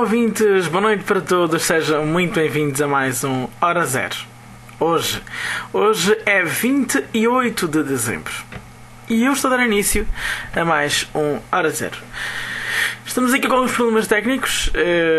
ouvintes, boa noite para todos, sejam muito bem-vindos a mais um Hora Zero. Hoje é 28 de dezembro e eu estou a dar início a mais um Hora Zero. Estamos aqui com alguns problemas técnicos,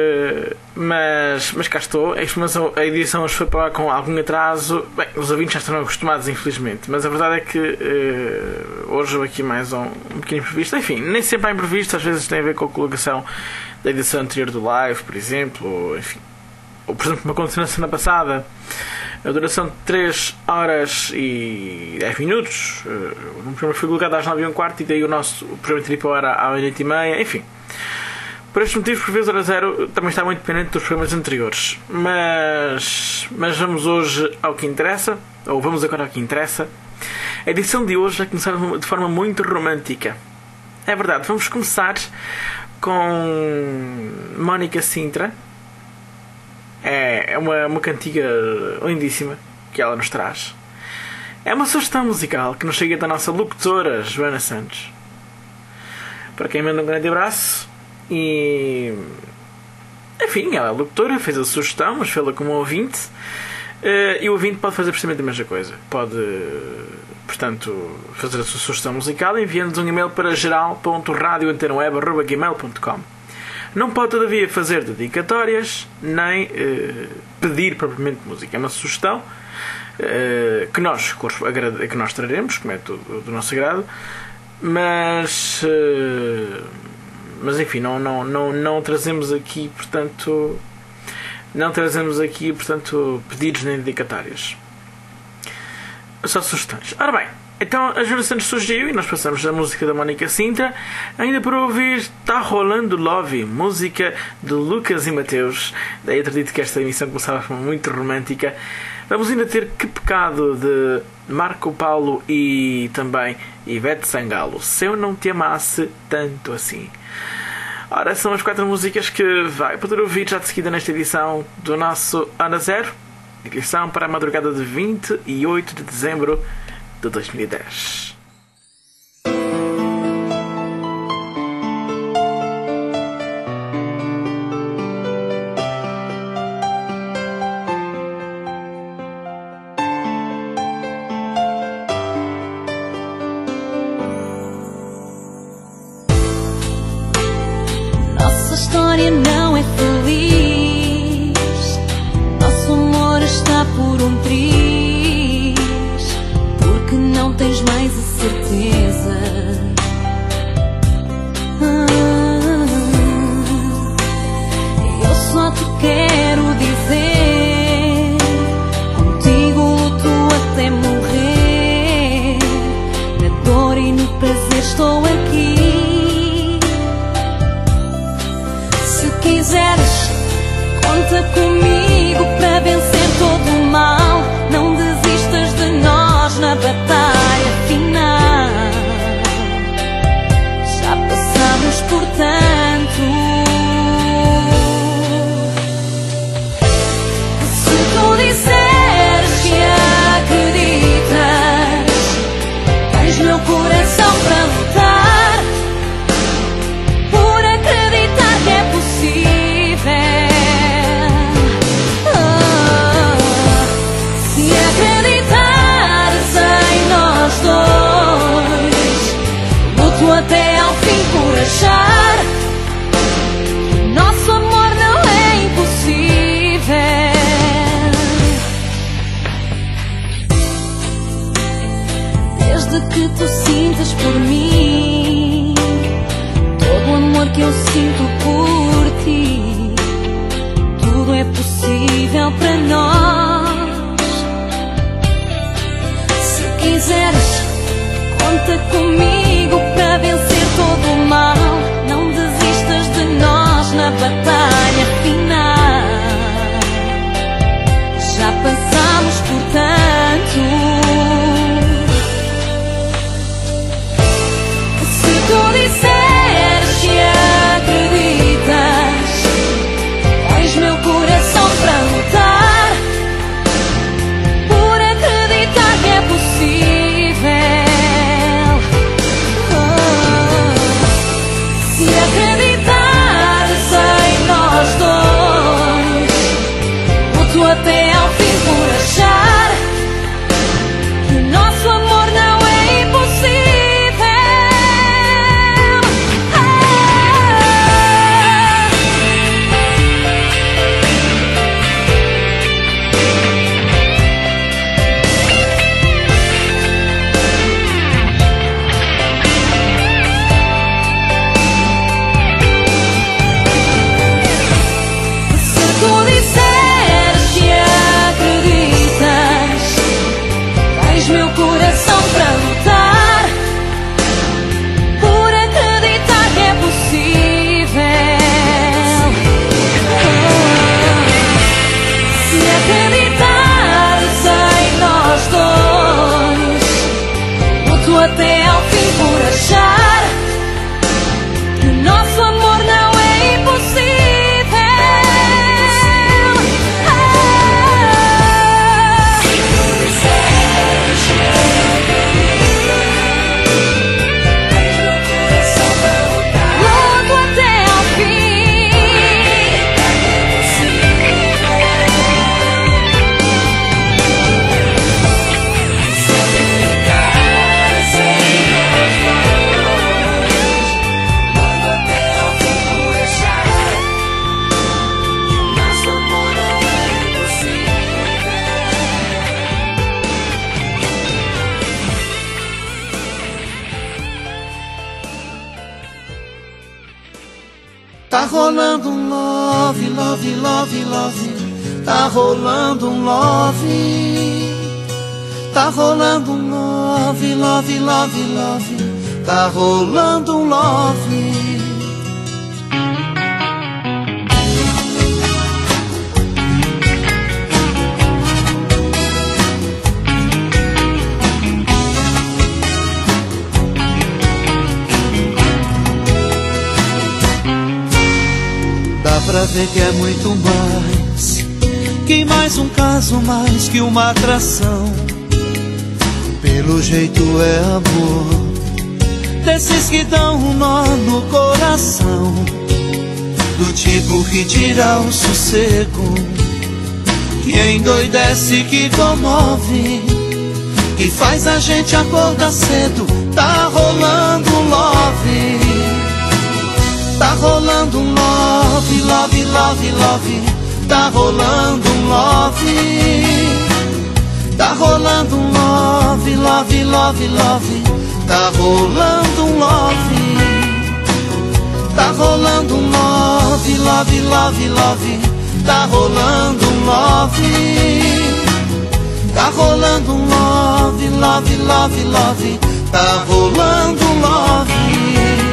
mas cá estou. A edição hoje foi para lá com algum atraso. Bem, os ouvintes já estão acostumados, infelizmente, mas a verdade é que hoje houve aqui mais um pequeno imprevisto. Enfim, nem sempre há imprevisto, às vezes tem a ver com a colocação da edição anterior do live, por exemplo, ou por exemplo, como aconteceu na semana passada, a duração de 3 horas e 10 minutos. O programa foi colocado às 9h15 e daí o programa teria para era às 8h30, enfim. Por estes motivos, por vezes, Hora Zero também está muito dependente dos programas anteriores. Mas vamos hoje ao que interessa, ou vamos agora ao que interessa. A edição de hoje vai começar de forma muito romântica. É verdade, vamos começar com Mónica Sintra. É uma cantiga lindíssima que ela nos traz. É uma sugestão musical que nos chega da nossa locutora Joana Santos, para quem manda um grande abraço. E enfim, ela é locutora, fez a sugestão, mas fez-la como ouvinte. E o ouvinte pode fazer precisamente a mesma coisa. Pode, portanto, fazer a sua sugestão musical enviando-nos um e-mail para geral.radioantenaweb@gmail.com. Não pode, todavia, fazer dedicatórias nem pedir propriamente música. É uma sugestão que nós traremos, como é do nosso agrado, mas enfim, não trazemos aqui, portanto, pedidos nem dedicatórias. Só sugestões. Ora bem, então a Joana Santos sugeriu e nós passamos a música da Mónica Sintra, ainda para ouvir Tá Rolando Love, música de Lucas e Mateus. Daí acredito que esta emissão começava de forma muito romântica. Vamos ainda ter Que Pecado de Marco Paulo e também Ivete Sangalo, Se Eu Não Te Amasse Tanto Assim. Ora, são as 4 músicas que vai poder ouvir já de seguida nesta edição do nosso Hora Zero, edição para a madrugada de 28 de dezembro de 2010. Nossa história não é feliz, nosso amor está por um triz, porque não tens mais a certeza. Eu só te quero dizer, contigo luto até morrer, na dor e no prazer estou aqui. Se quiseres, conta comigo para vencer todo o mal. Não desistas de nós na batalha final. Já passamos por tanto. Se tu disseres que acreditas, tens meu coração para lutar, por acreditar que é possível. Se acreditares em nós dois, luto até ao fim por achar que nosso amor não é impossível. Desde que tu sintas por mim todo o amor que eu sinto por ti, tudo é possível para nós. Se quiseres, conta comigo para vencer todo o mal. Não desistas de nós na batalha final. Já passamos por tanto. Se tu disseres que acreditas, tens meu coração para lutar, por acreditar que é possível. Se acreditares em nós até ao fim por achar que o nosso amor não é impossível. Meu coração para lutar, por acreditar que é possível. Se acreditares em nós dois, luto até ao fim por achar que o nosso amor não é impossível. Tá rolando um love, love, love, love. Tá rolando um love. Tá rolando um love, love, love, love. Tá rolando um love. Dá pra ver que é muito mais que mais um caso, mais que uma atração. Pelo jeito é amor, desses que dão um nó no coração, do tipo que tira o sossego, que endoidece, que comove, que faz a gente acordar cedo. Tá rolando um love. Tá rolando um love, love, love, love. Tá rolando um love. Tá rolando um love, love, love, love. Tá rolando um love. Tá rolando um love, love, love, love. Tá rolando um love. Tá rolando um love, love, love, love. Tá rolando um love.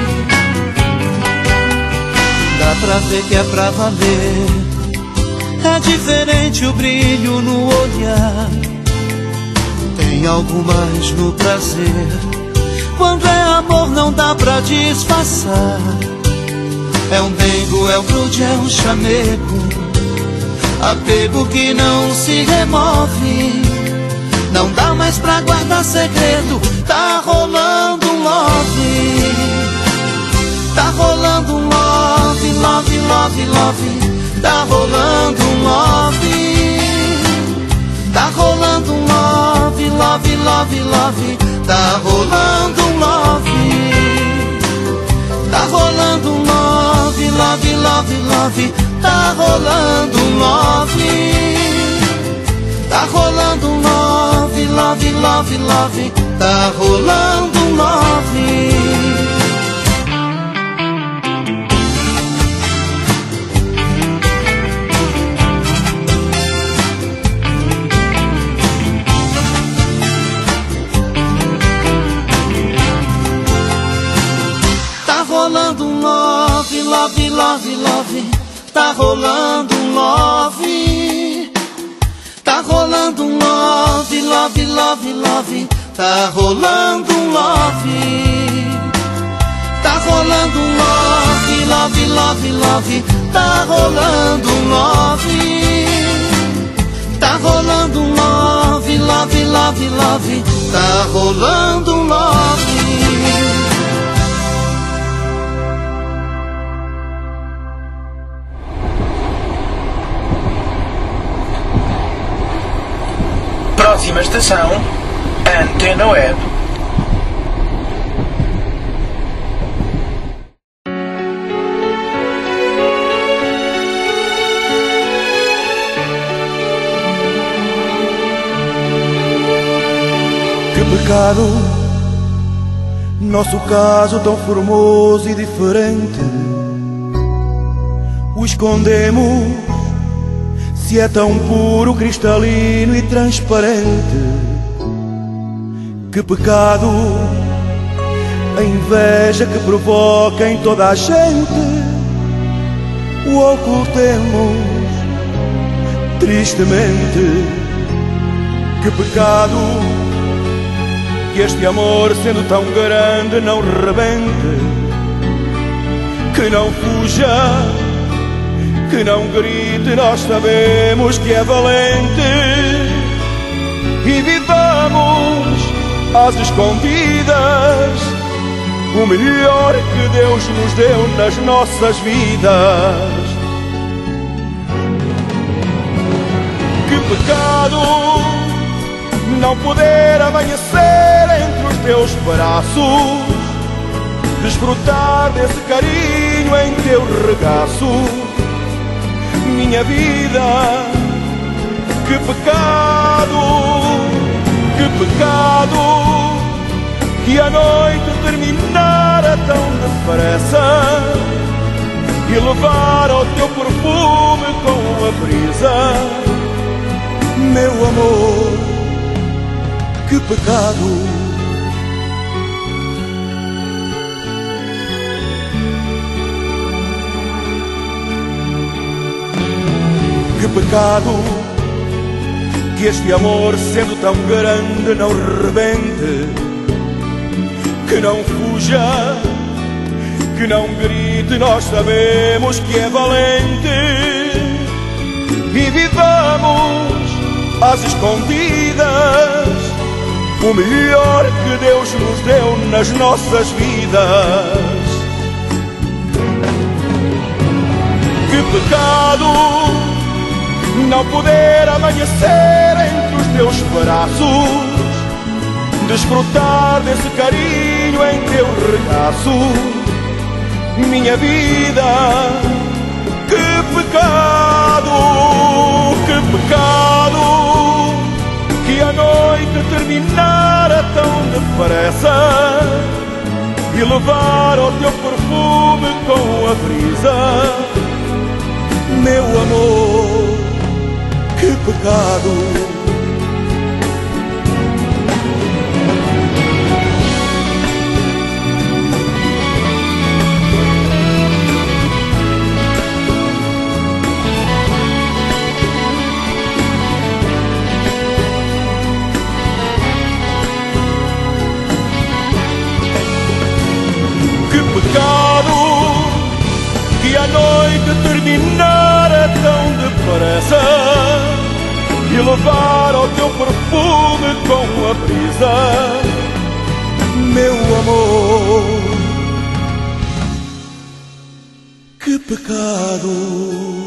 Dá pra ver que é pra valer. É diferente o brilho no olhar. Tem algo mais no prazer. Quando é amor não dá pra disfarçar. É um dengo, é um grude, é um chamego. Apego que não se remove. Não dá mais pra guardar segredo. Tá rolando um love. Tá rolando um love, love, love, love. Tá rolando um love. Tá rolando um love, love, love, love. Tá rolando um love. Tá rolando um love, love, love, love. Tá rolando um love. Tá rolando um love, love, love, love. Tá rolando um love. Rolando um love, love, love, love. Tá rolando um love. Tá rolando um love, love, love, love. Tá rolando um love. Tá rolando um love, love, love, love. Tá rolando um love. Tá rolando um love, love, love, love. Tá rolando um love. Próxima estação, Antena Web. Que pecado, nosso caso tão formoso e diferente, o escondemos, se é tão puro, cristalino e transparente. Que pecado, a inveja que provoca em toda a gente, o ocultemos tristemente. Que pecado, que este amor, sendo tão grande, não rebente, que não fuja, que não grite. Nós sabemos que é valente e vivamos às escondidas o melhor que Deus nos deu nas nossas vidas. Que pecado não poder amanhecer entre os teus braços, desfrutar desse carinho em teu regaço. Minha vida, que pecado, que a noite terminara tão depressa e levar o teu perfume com a brisa. Meu amor, que pecado. Que pecado, que este amor, sendo tão grande, não rebente, que não fuja, que não grite. Nós sabemos que é valente e vivamos às escondidas o melhor que Deus nos deu nas nossas vidas. Que pecado não poder amanhecer entre os teus braços, desfrutar desse carinho em teu regaço. Minha vida, que pecado, que a noite terminara tão depressa e levar o teu perfume com a brisa. Meu amor, que pecado. Que pecado, que a noite terminara tão depressa e levar o teu perfume com a brisa. Meu amor, que pecado.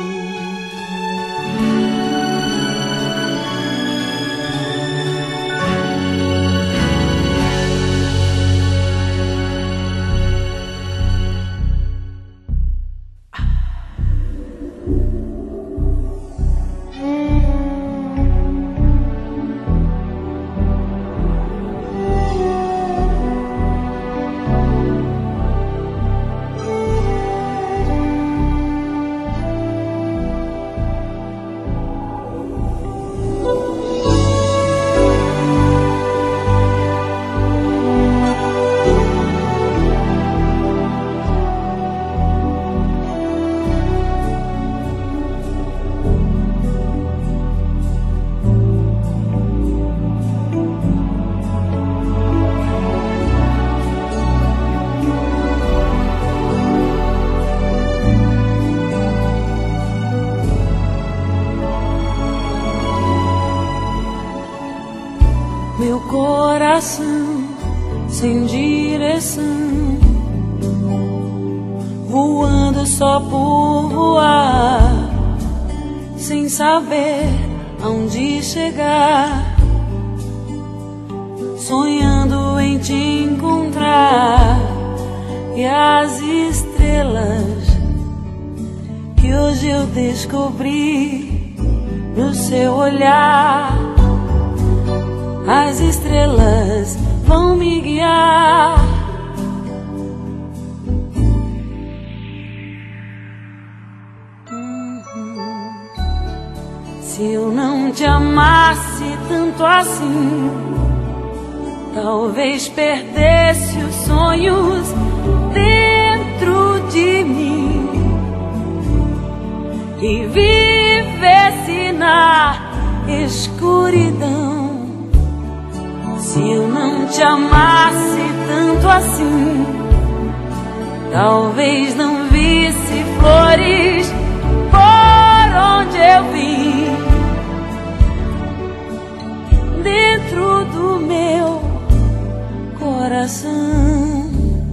Meu coração sem direção, voando só por voar, sem saber aonde chegar. sonhando em te encontrar, e as estrelas que hoje eu descobri no seu olhar, as estrelas vão me guiar. Se eu não te amasse tanto assim, talvez perdesse os sonhos dentro de mim e vivesse na escuridão. Se eu não te amasse tanto assim, talvez não visse flores por onde eu vim, dentro do meu coração.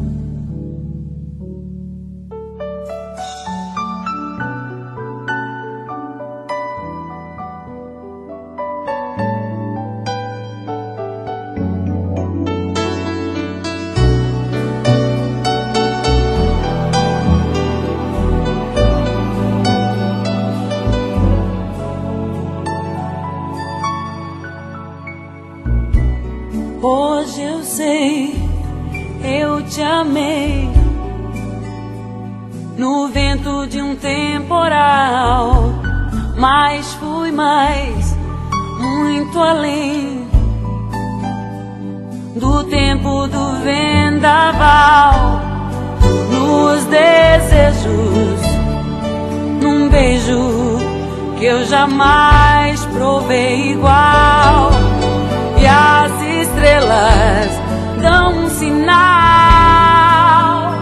Hoje eu sei, eu te amei no vento de um temporal, mas fui mais, muito além do tempo do vendaval, nos desejos, num beijo que eu jamais provei igual. E as estrelas dão um sinal.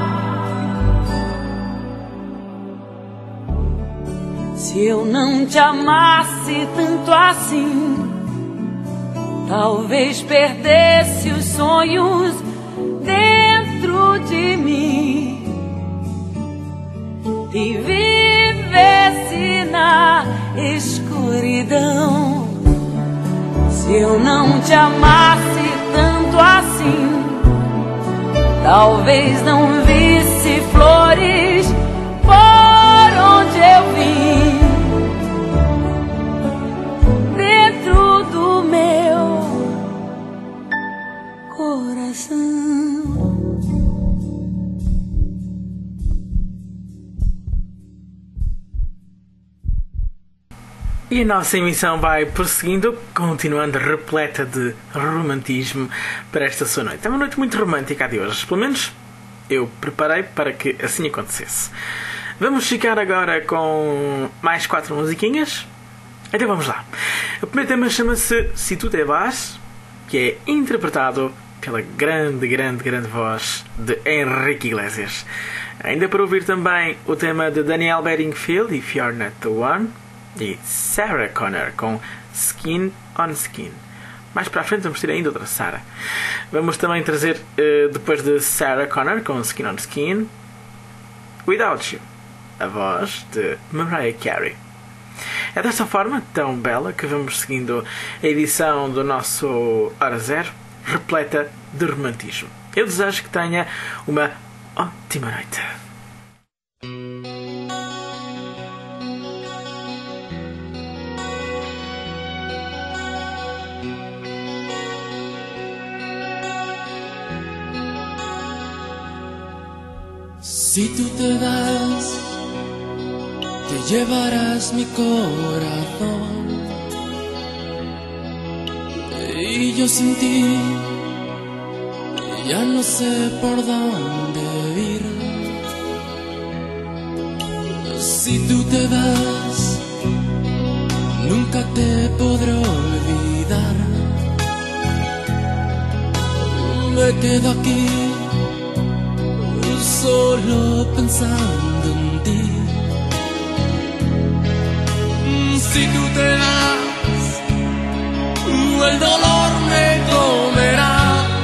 Se eu não te amasse tanto assim, talvez perdesse os sonhos dentro de mim e vivesse na escuridão. Se eu não te amasse tanto assim, talvez não visse flores por onde eu vim, dentro do meu coração. E a nossa emissão vai prosseguindo, continuando repleta de romantismo para esta sua noite. É uma noite muito romântica a de hoje, pelo menos eu preparei para que assim acontecesse. Vamos ficar agora com mais 4 musiquinhas. Então vamos lá. O primeiro tema chama-se Se Tu Te Vas, que é interpretado pela grande voz de Henrique Iglesias. Ainda para ouvir também o tema de Daniel Bedingfield, If You're Not The One, e Sarah Connor com Skin on Skin. Mais para a frente vamos ter ainda outra Sarah. Vamos também trazer, depois de Sarah Connor com Skin on Skin, Without You, a voz de Mariah Carey. É desta forma tão bela que vamos seguindo a edição do nosso Hora Zero, repleta de romantismo. Eu desejo que tenha uma ótima noite. Si tú te vas, te llevarás mi corazón, y yo sin ti ya no sé por dónde ir. Si tú te vas, nunca te podré olvidar. Me quedo aquí solo pensando en ti. Si tú te vas, el dolor me comerá.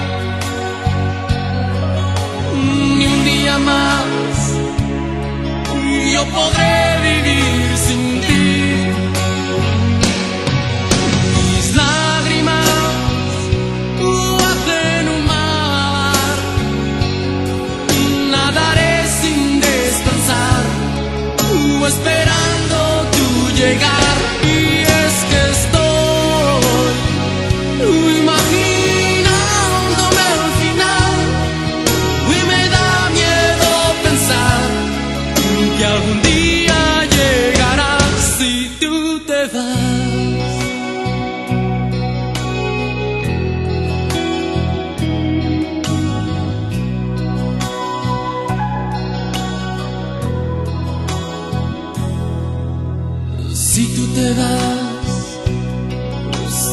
Ni un día más yo podré vivir sin ti. Mis lágrimas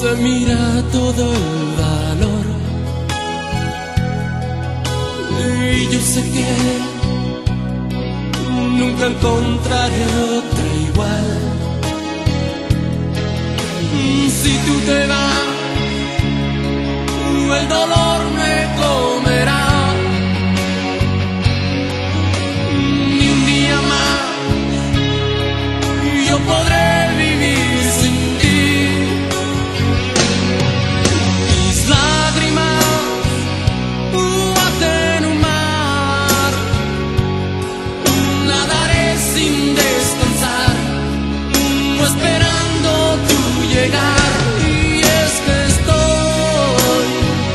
se mira todo el valor. Y yo sé que nunca encontraré otra igual. Si tú te vas, el dolor me comerá. Ni un día más yo podré vivir sin ti. Mis lágrimas hacen un mar. Nadaré sin descansar, esperando tu llegar. Y es que estoy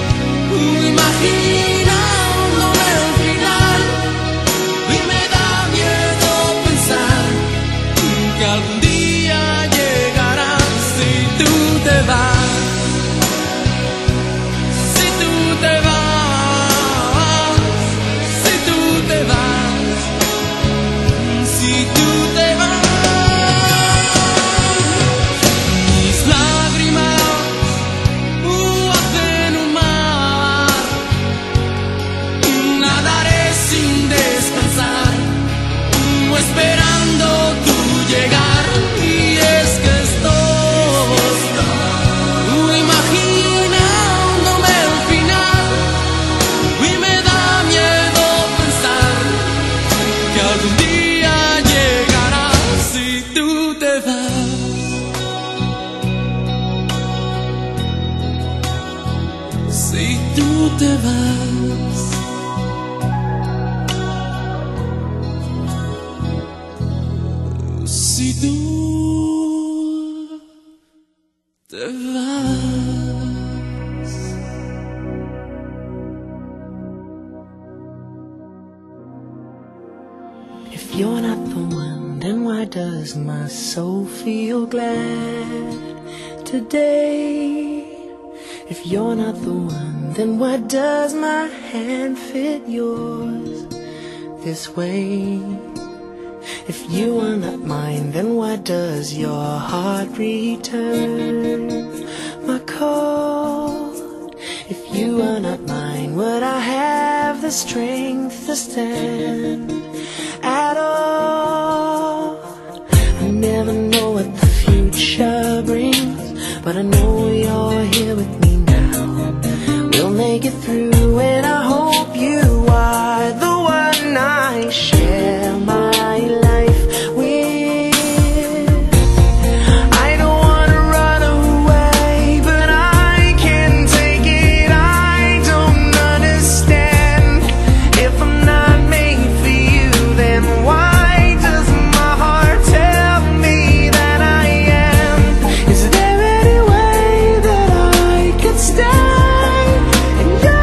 imaginándome el final, y me da miedo pensar que algún día llegará. Si tú te vas, si tú te vas, si tú te vas, si tú te vas. Mis lágrimas hacen un mar. Nadaré sin descansar, esperando tu llegar. Y es que estoy imaginándome el final, y me da miedo pensar que algún día llegará. Si tú te vas, si tú te vas, si tú te vas. If you're not the one, then why does my soul feel glad today? If you're not the one, then why does my hand fit yours this way? If you are not mine, then why does your heart return my call? If you are not mine, would I have the strength to stand at all? I never know what the future brings, but I know you're here with me now. We'll make it through, and I hope you are the one I share my life with. I don't wanna run away, but I can't take it. I don't understand. If I'm not made for you, then why does my heart tell me that I am? Is there any way that I could stay in your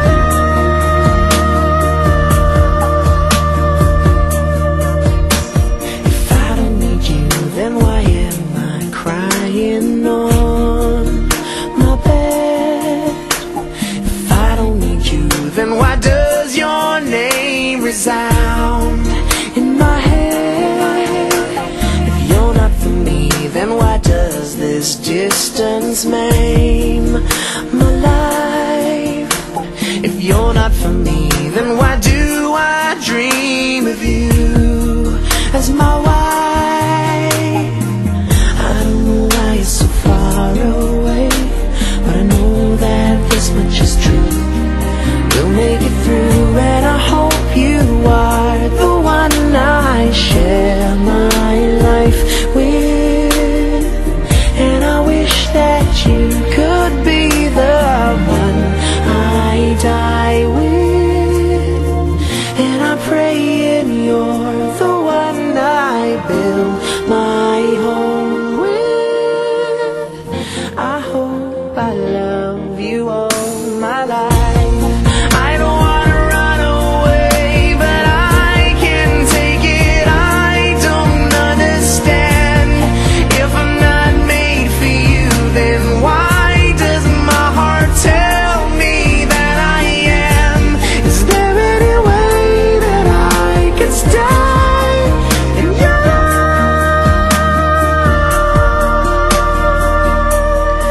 life? If I don't need you, then why am I crying on my bed? If I don't need you, then why does your name resound in my head? If you're not for me, then why does this distance maim my life? If you're not for me, then why do I dream of you as my wife? I don't know why you're so far away, but I know that this much is true. We'll make it through, and I hope you are the one I share my life with. And I wish that you could be the one I die with. And I'm praying you're the one I build my home with. I hope I love you all my life. I don't wanna run away, but I can't take it. I don't understand. If I'm not made for you, then why does my heart tell me that I am? Is there any way that I could stay in your life?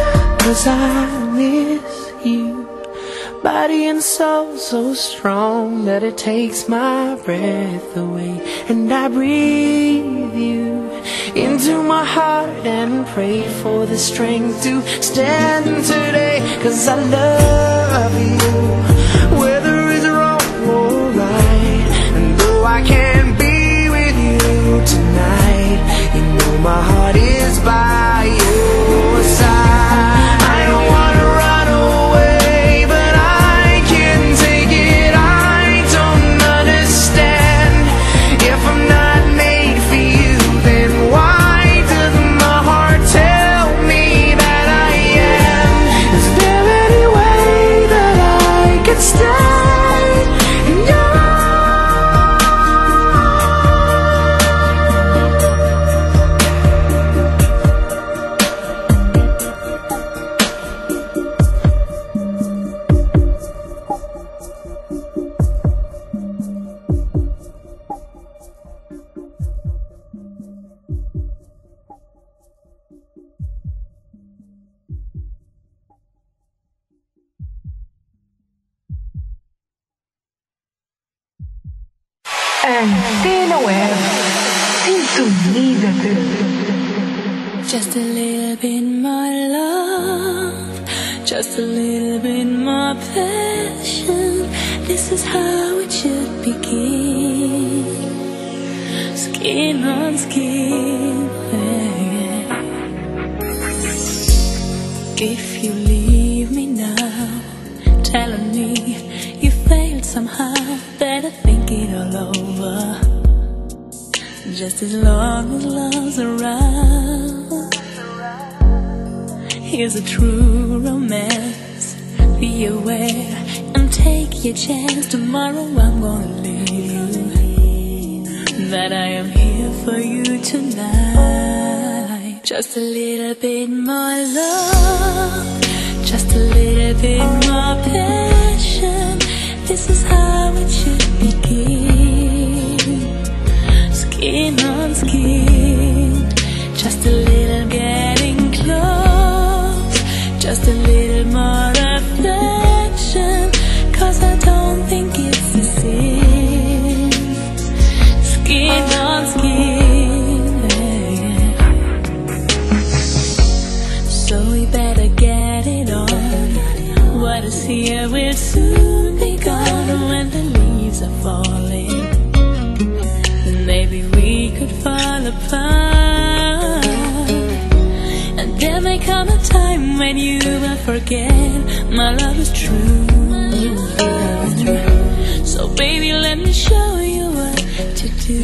'cause I miss you. Body and soul so strong that it takes my breath away. And I breathe you into my heart and pray for the strength to stand today. 'Cause I love you, whether it's wrong or right. And though I can't be with you tonight, you know my heart is by your side. I don't wanna run away, but I can take it. I don't understand. If I'm not made for you, then why does my heart tell me that I am? Is there any way that I could stay in your Antena Web. Sintonízate. Just a little bit more love, just a little bit more passion. This is how it should begin. Skin on skin. If you leave me now, telling me you failed somehow, better think it all over. Just as long as love's around, here's a true romance. Be aware and take your chance. Tomorrow I'm gonna leave you, that I am here for you tonight. Just a little bit more love, just a little bit more passion. This is how it should begin. Skin on skin, just a little getting close, just a little more affection. 'Cause I don't think it's the same. Skin on skin, so we better get it on. What is here will soon be gone. When the leaves are falling, then maybe we could fall apart. And there may come a time when you will forget my love is true. So baby, let me show you what to do.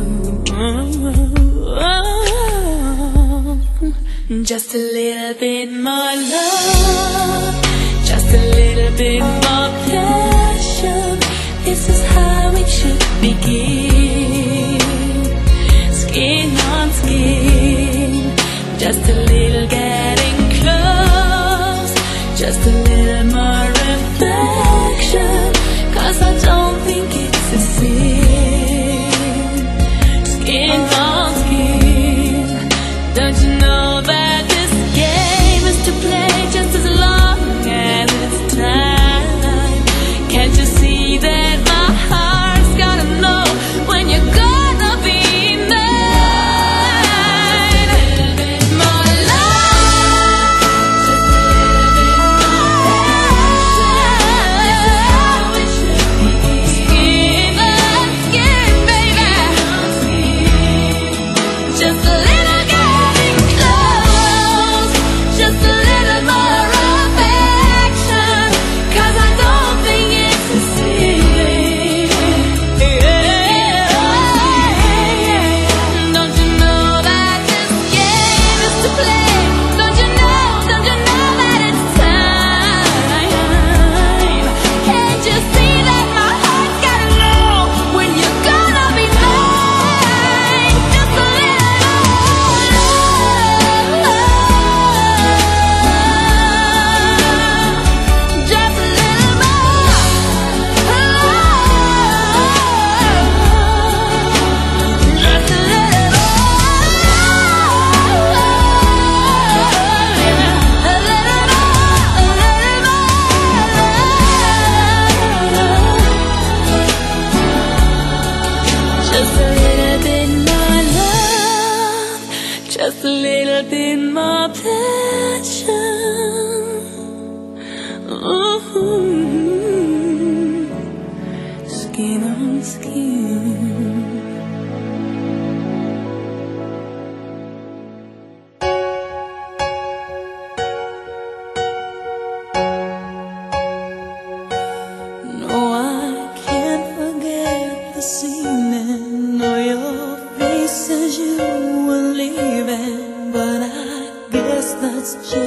Just a little bit more love, just a little bit more passion. This is how it should begin. Skin on skin, just a little getting close, just a little more affection. 'Cause I don't think it's the same. Skin on skin, don't you know that this game is to play just as long as it's time? Can't you see that my heart's gotta know when you're gonna be mine? A little bit more love,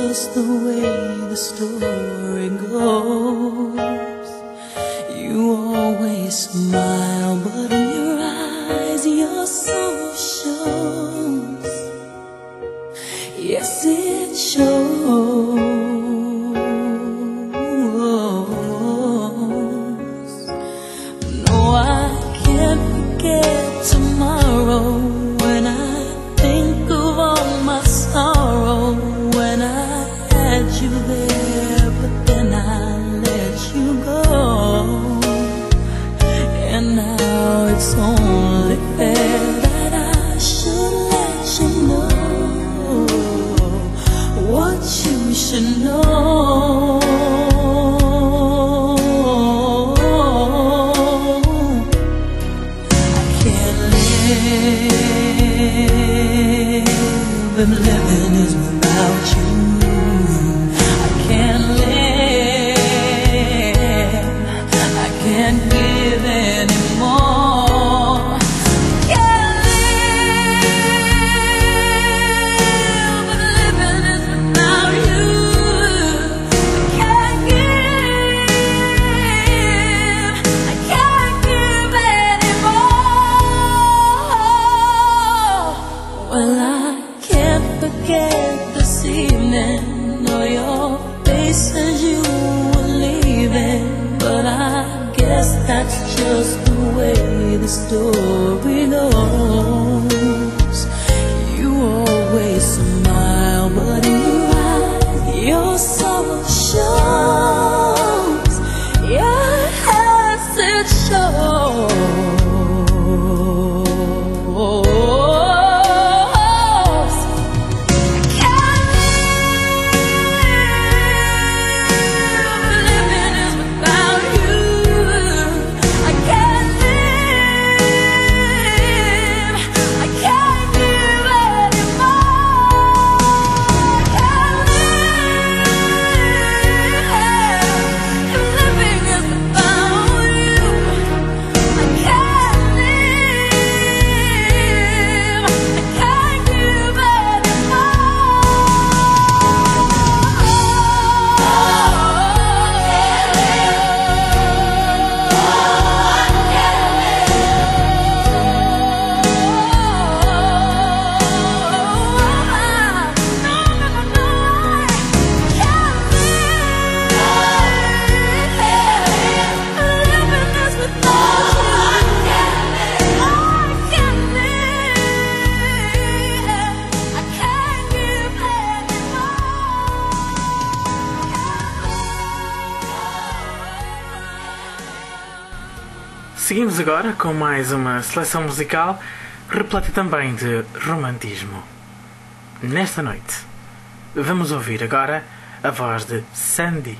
just the way the story goes. You always smile, but in your eyes your soul shows. Yes, it shows. No, I can't forget tomorrow when I think of all my sorrow. When I had you there, but then I let you go. And now it's only fair that I should let you know what you should know. I can't live if living is without you. I can't live, I can't give anymore. Can't live if living is without you. I can't give anymore. Well, I can't forget this evening, or your face as you were leaving. But I guess that's just the way the story goes. You always smile, but in your eyes your soul shows. Yes, it shows. Seguimos agora com mais uma seleção musical repleta também de romantismo. Nesta noite, vamos ouvir agora a voz de Sandy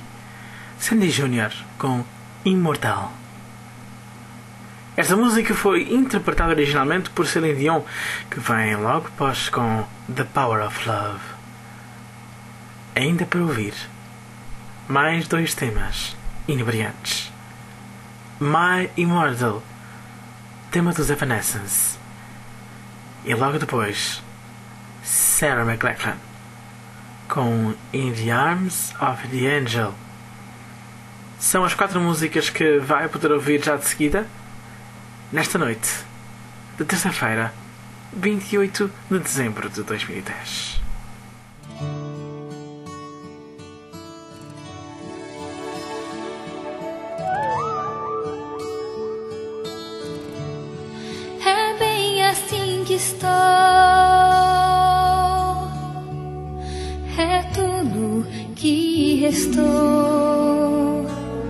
Jr. com Imortal. Esta música foi interpretada originalmente por Celine Dion, que vem logo após com The Power of Love. Ainda para ouvir mais dois temas inebriantes. My Immortal, tema dos Evanescence, e logo depois Sarah McLachlan com In the Arms of the Angel. São as 4 músicas que vai poder ouvir já de seguida nesta noite de terça-feira, 28 de dezembro de 2010. Estou, é tudo que restou.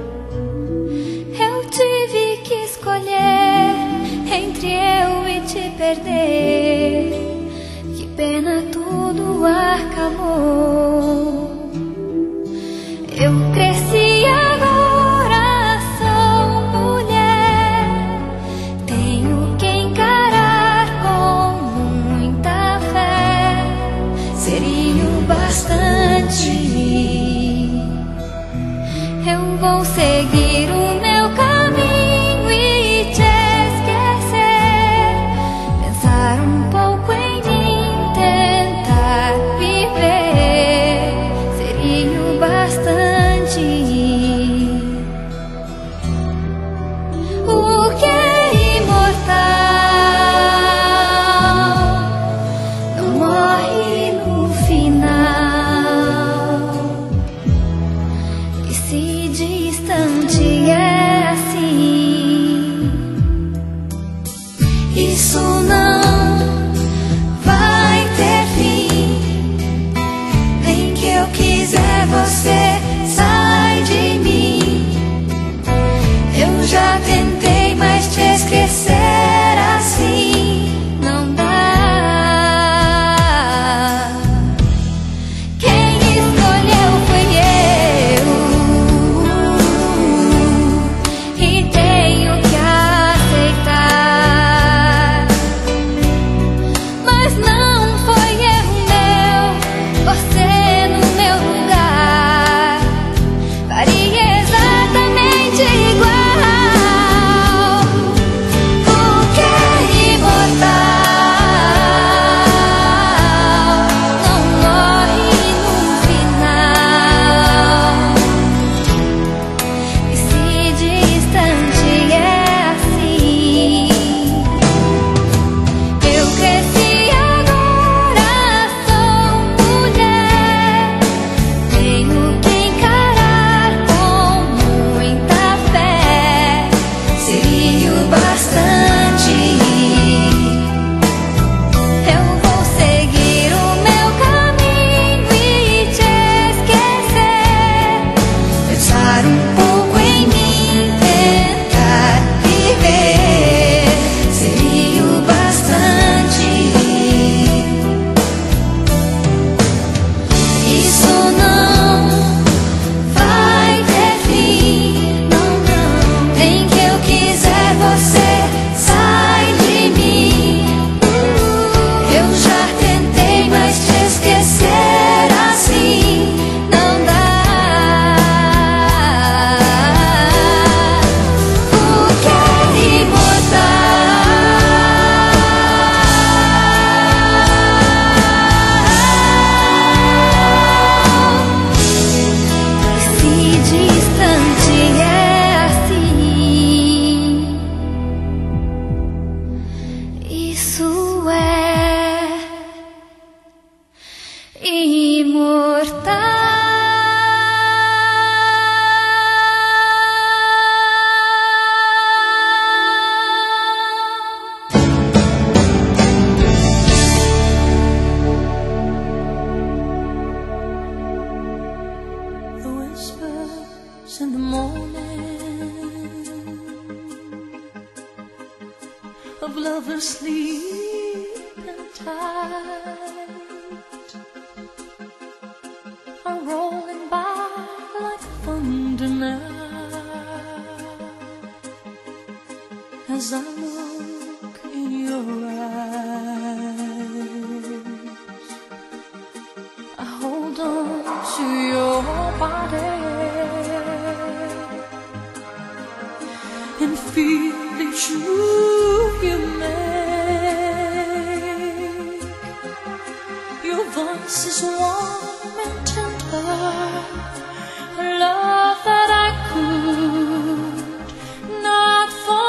Eu tive que escolher entre eu e te perder. Que pena, tudo acabou. Eu cresci agora, sou mulher. Tenho que encarar com muita fé. Seria o bastante. Eu vou seguir o meu caminho e te esquecer. Pensar in the morning of lovers sleeping tight are rolling by like thunder now as I look in your eyes. I hold on to your body and feel each move you make. Your voice is warm and tender, a love that I could not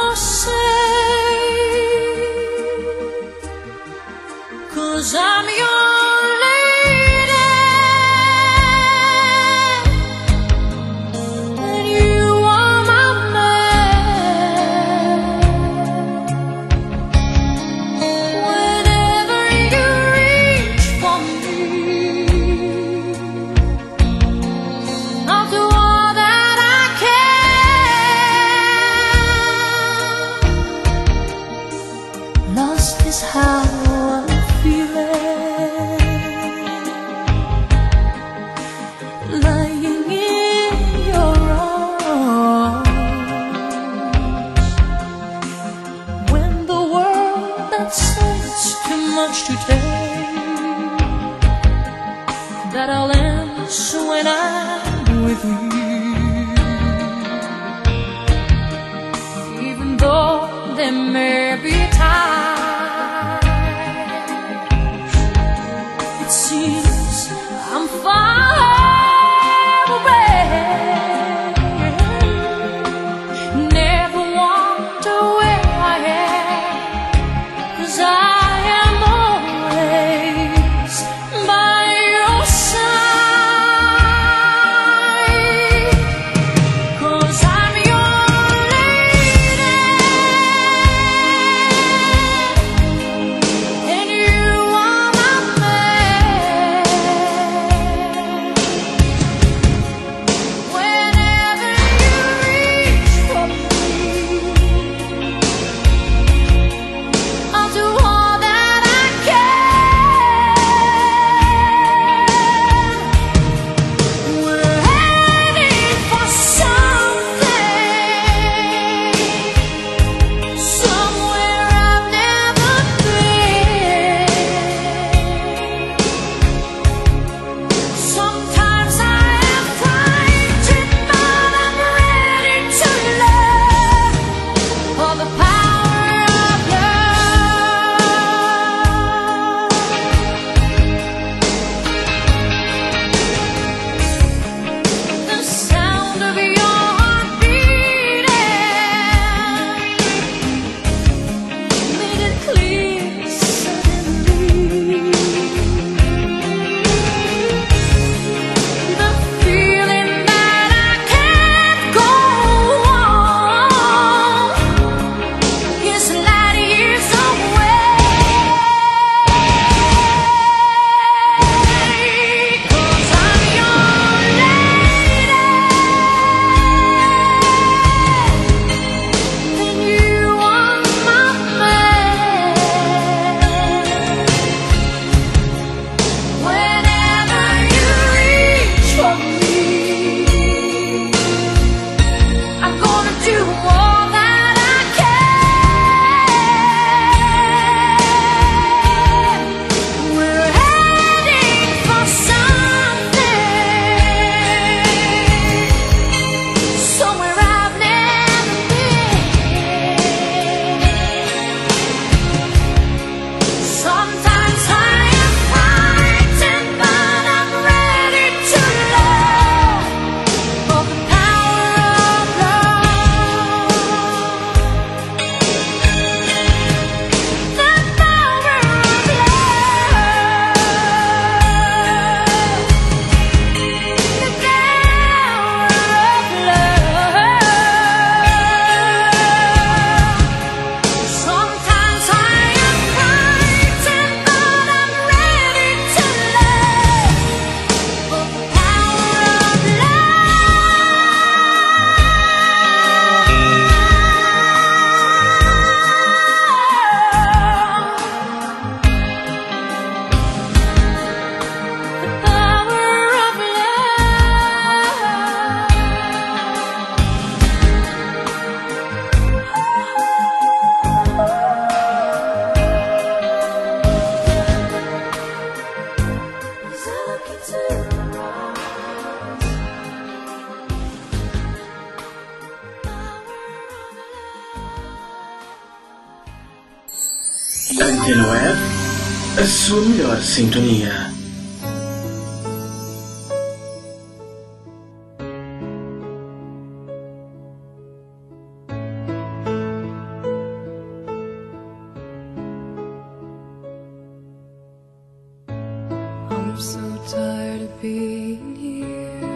forsake, 'cause I'm your lady and you are my man. Whenever you reach for me, I'll do all that I can. Lost is how I'm feeling, lying in your arms, when the world that says too much to take, that I'll answer when I'm with you, even though there may be times it seems I'm far away. Never wonder where I am, 'cause I am always by your side, 'cause I'm your lady Antena Web, a sua melhor sintonia. I'm so tired of being here,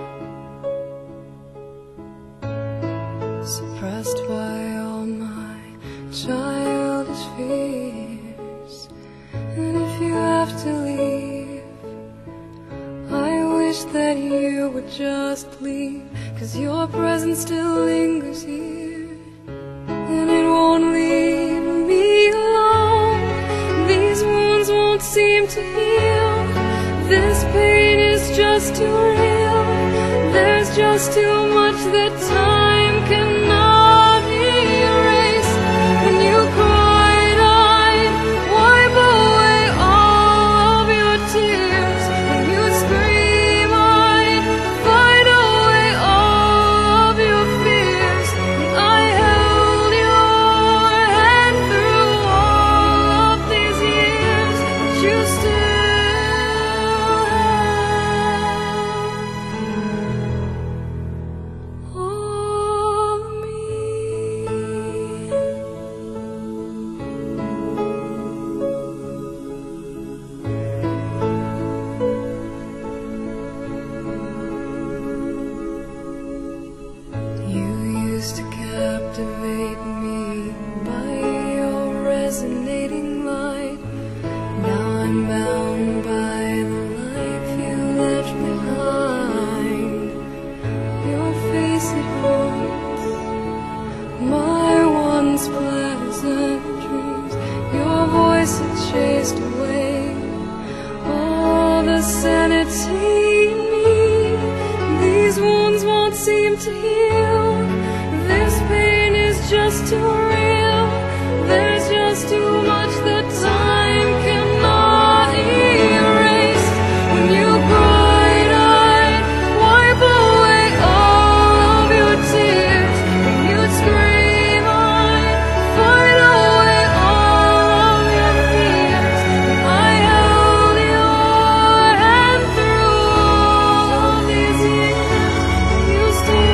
suppressed by all my childish fears. And if you have to leave, I wish that you would just leave, 'cause your presence still lingers here, and it won't leave me alone. These wounds won't seem to heal. This pain is just too real. There's just too much that time cannot erase. When you cried, I'd wipe away all of your tears. When you scream, I'd fight away all of your fears. And I held your hand through all of these years, but you still to captivate me by your resonating light. Now I'm bound by the life you left behind. Your face, it haunts my once pleasant dreams. Your voice, it chased away all the sanity in me. These wounds won't seem to heal. This pain is just too real. There's just too much that time cannot erase. When you cried, I'd wipe away all of your tears. When you'd scream, I'd fight away all of your fears. And I held your hand through all of these years. You still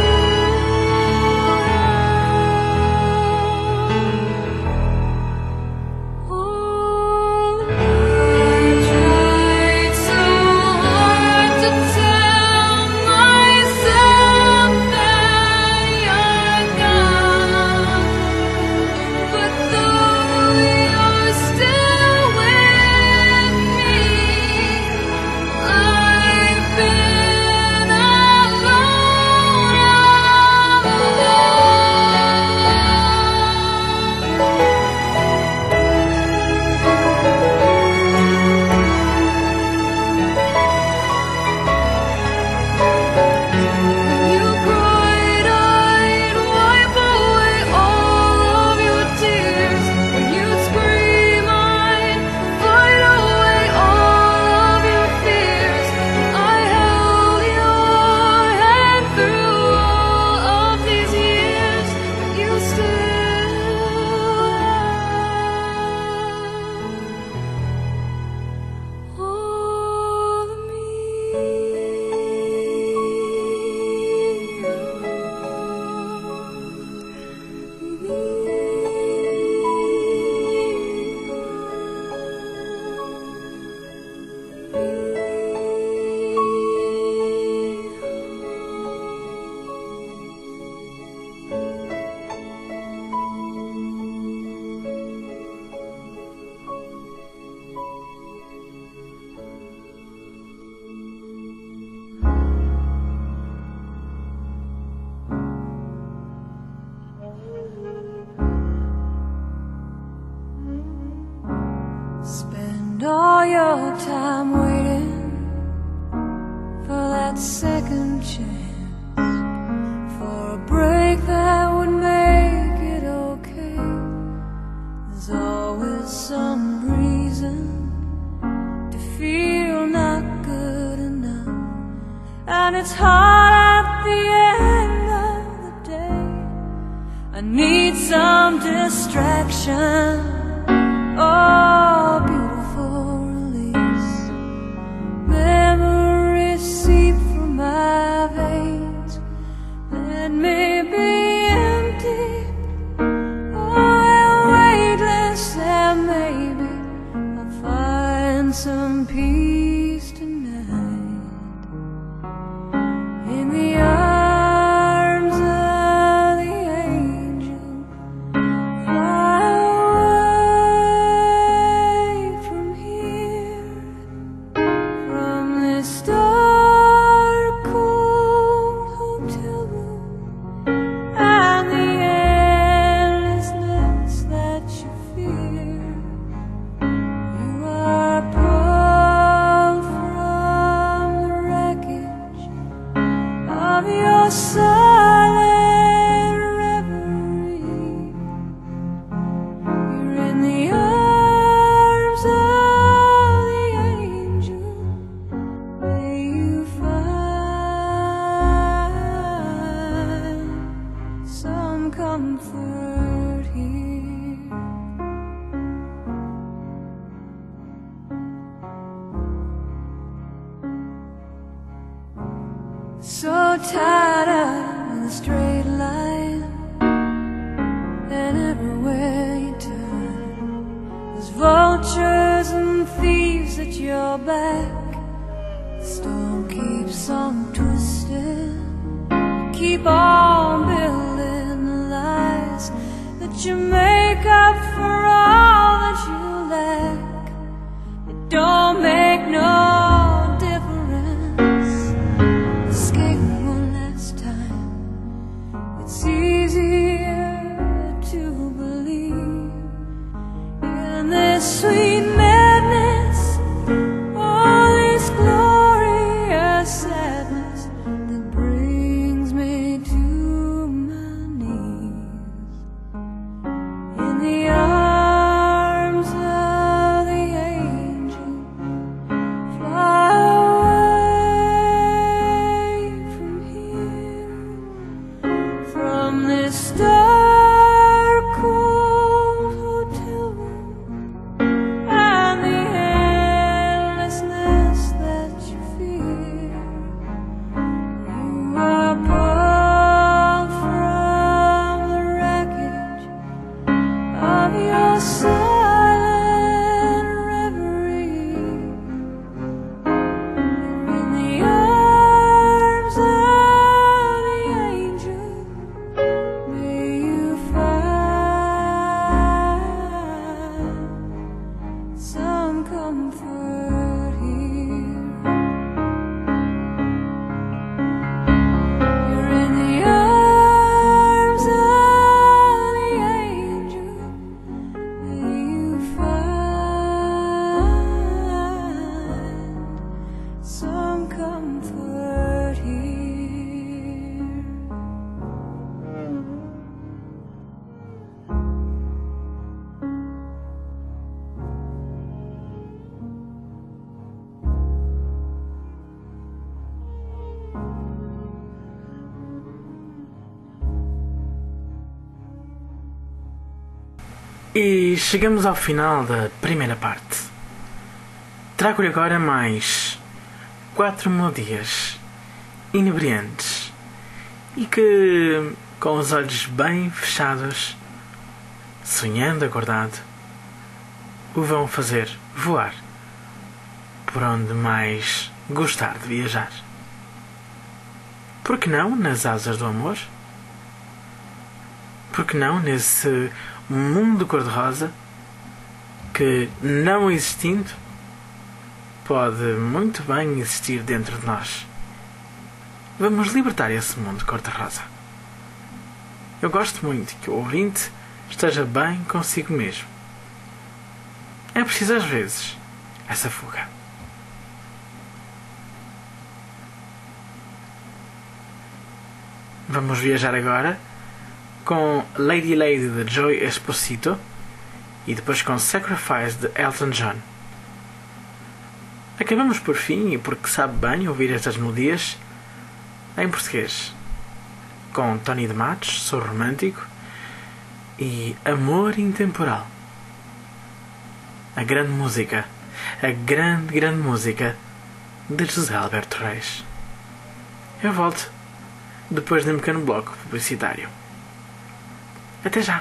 all your time waiting for that second chance, for a break that would make it okay. There's always some reason to feel not good enough, and it's hard at the end of the day. I need some distraction. Oh, beautiful release. Memories seep through my veins. Let me be empty or weightless, and maybe I'll find some peace tonight in the arms of the angel. Fly away from here, from this dark, cold hotel room, and the endlessness that you fear. You are pulled from the wreckage of your silent reverie. You're in the arms of the angel. May you find some comfort here. So tied up in a straight line, and everywhere you turn, there's vultures and thieves at your back. The storm keeps on twisting. Keep on building the lies that you make up for all that you lack. It don't make no difference. Escape one last time. It's easier to believe in this sweet madness, all this glorious sadness that brings me to my knees in the arms of the angel. Fly away from here, from this dark, cold hotel room, and the endlessness that you fear. You are pulled from the wreckage of your silent reverie. You're in the arms of the angel. May you find some comfort here. You're in the arms of the angel. May you find some comfort here. E chegamos ao final da primeira parte. Trago-lhe agora mais 4 melodias inebriantes e que, com os olhos bem fechados, sonhando acordado, o vão fazer voar por onde mais gostar de viajar. Por que não nas asas do amor? Por que não nesse mundo cor-de-rosa que, não existindo, pode muito bem existir dentro de nós? Vamos libertar esse mundo cor-de-rosa. Eu gosto muito que o ouvinte esteja bem consigo mesmo. É preciso às vezes essa fuga. Vamos viajar agora com Lady Lady de Joy Esposito e depois com Sacrifice de Elton John. Acabamos por fim, e porque sabe bem ouvir estas melodias, em português, com Tony de Matos, Sou Romântico, e Amor Intemporal. a grande música, a grande música de José Alberto Reis. Eu volto depois de um pequeno bloco publicitário. Até já!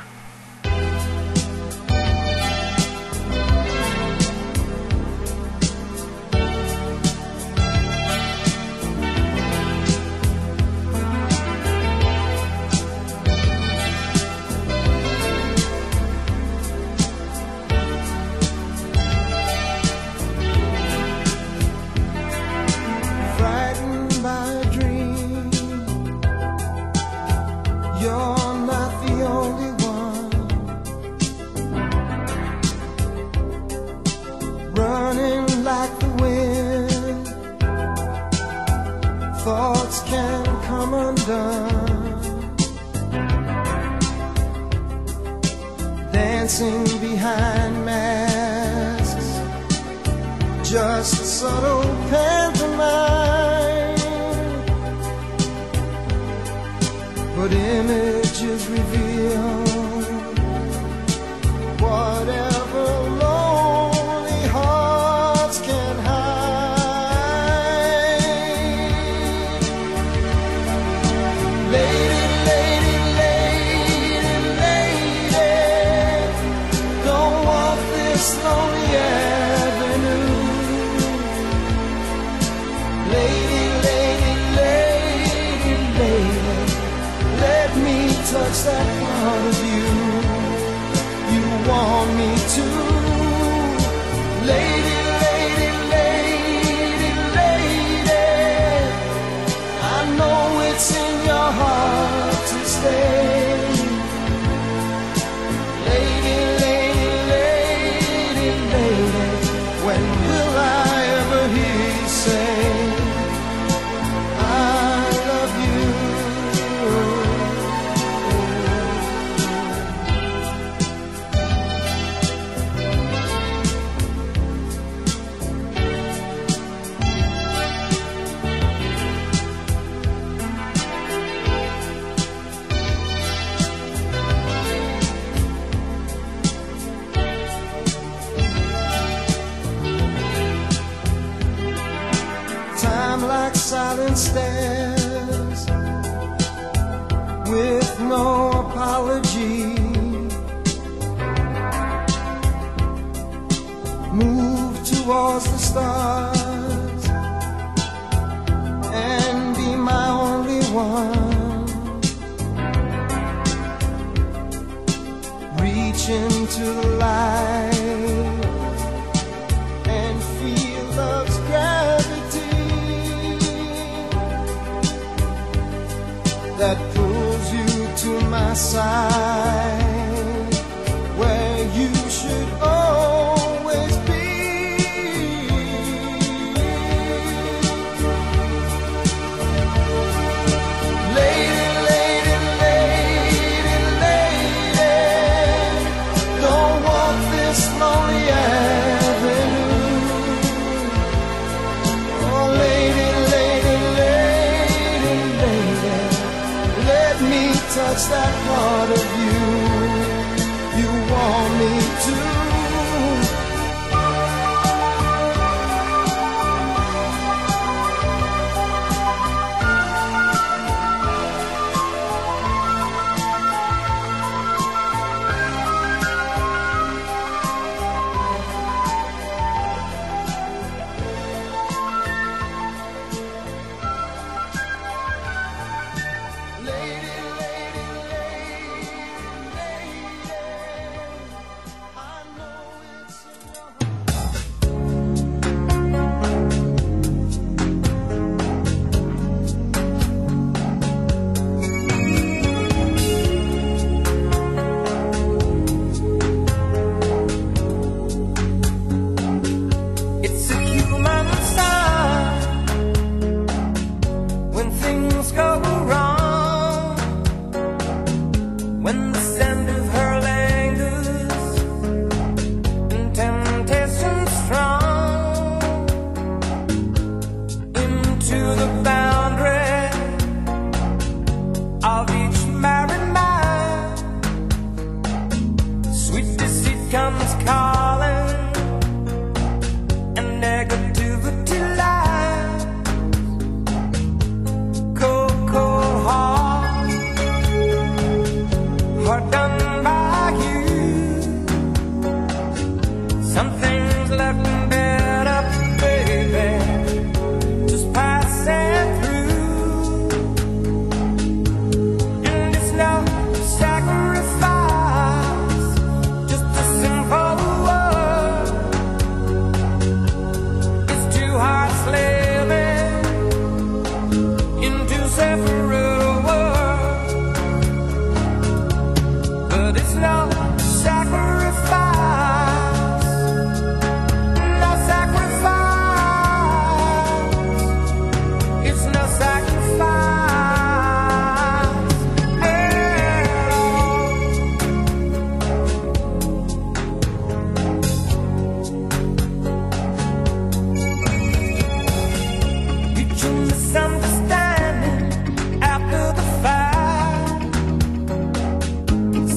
Thoughts can come undone, dancing behind masks, just subtle pantomime, but images reveal whatever lonely hearts can hide. Lonely avenue, lady, lady, lady, lady, let me touch that part of you you want me to. Lady, lady, lady, lady, I know it's in your heart to stay. When will I ever hear you say, I love you? Time like silent stairs, with no apology, move towards the stars and be my only one. Reach into the light and feel love's gravity that pulls you to my side, where you should always be. Lady, lady, lady, lady, don't walk this lonely avenue. Oh, lady, lady, lady, lady, let me touch that part of you you want me to. Lady, lady, lady, lady,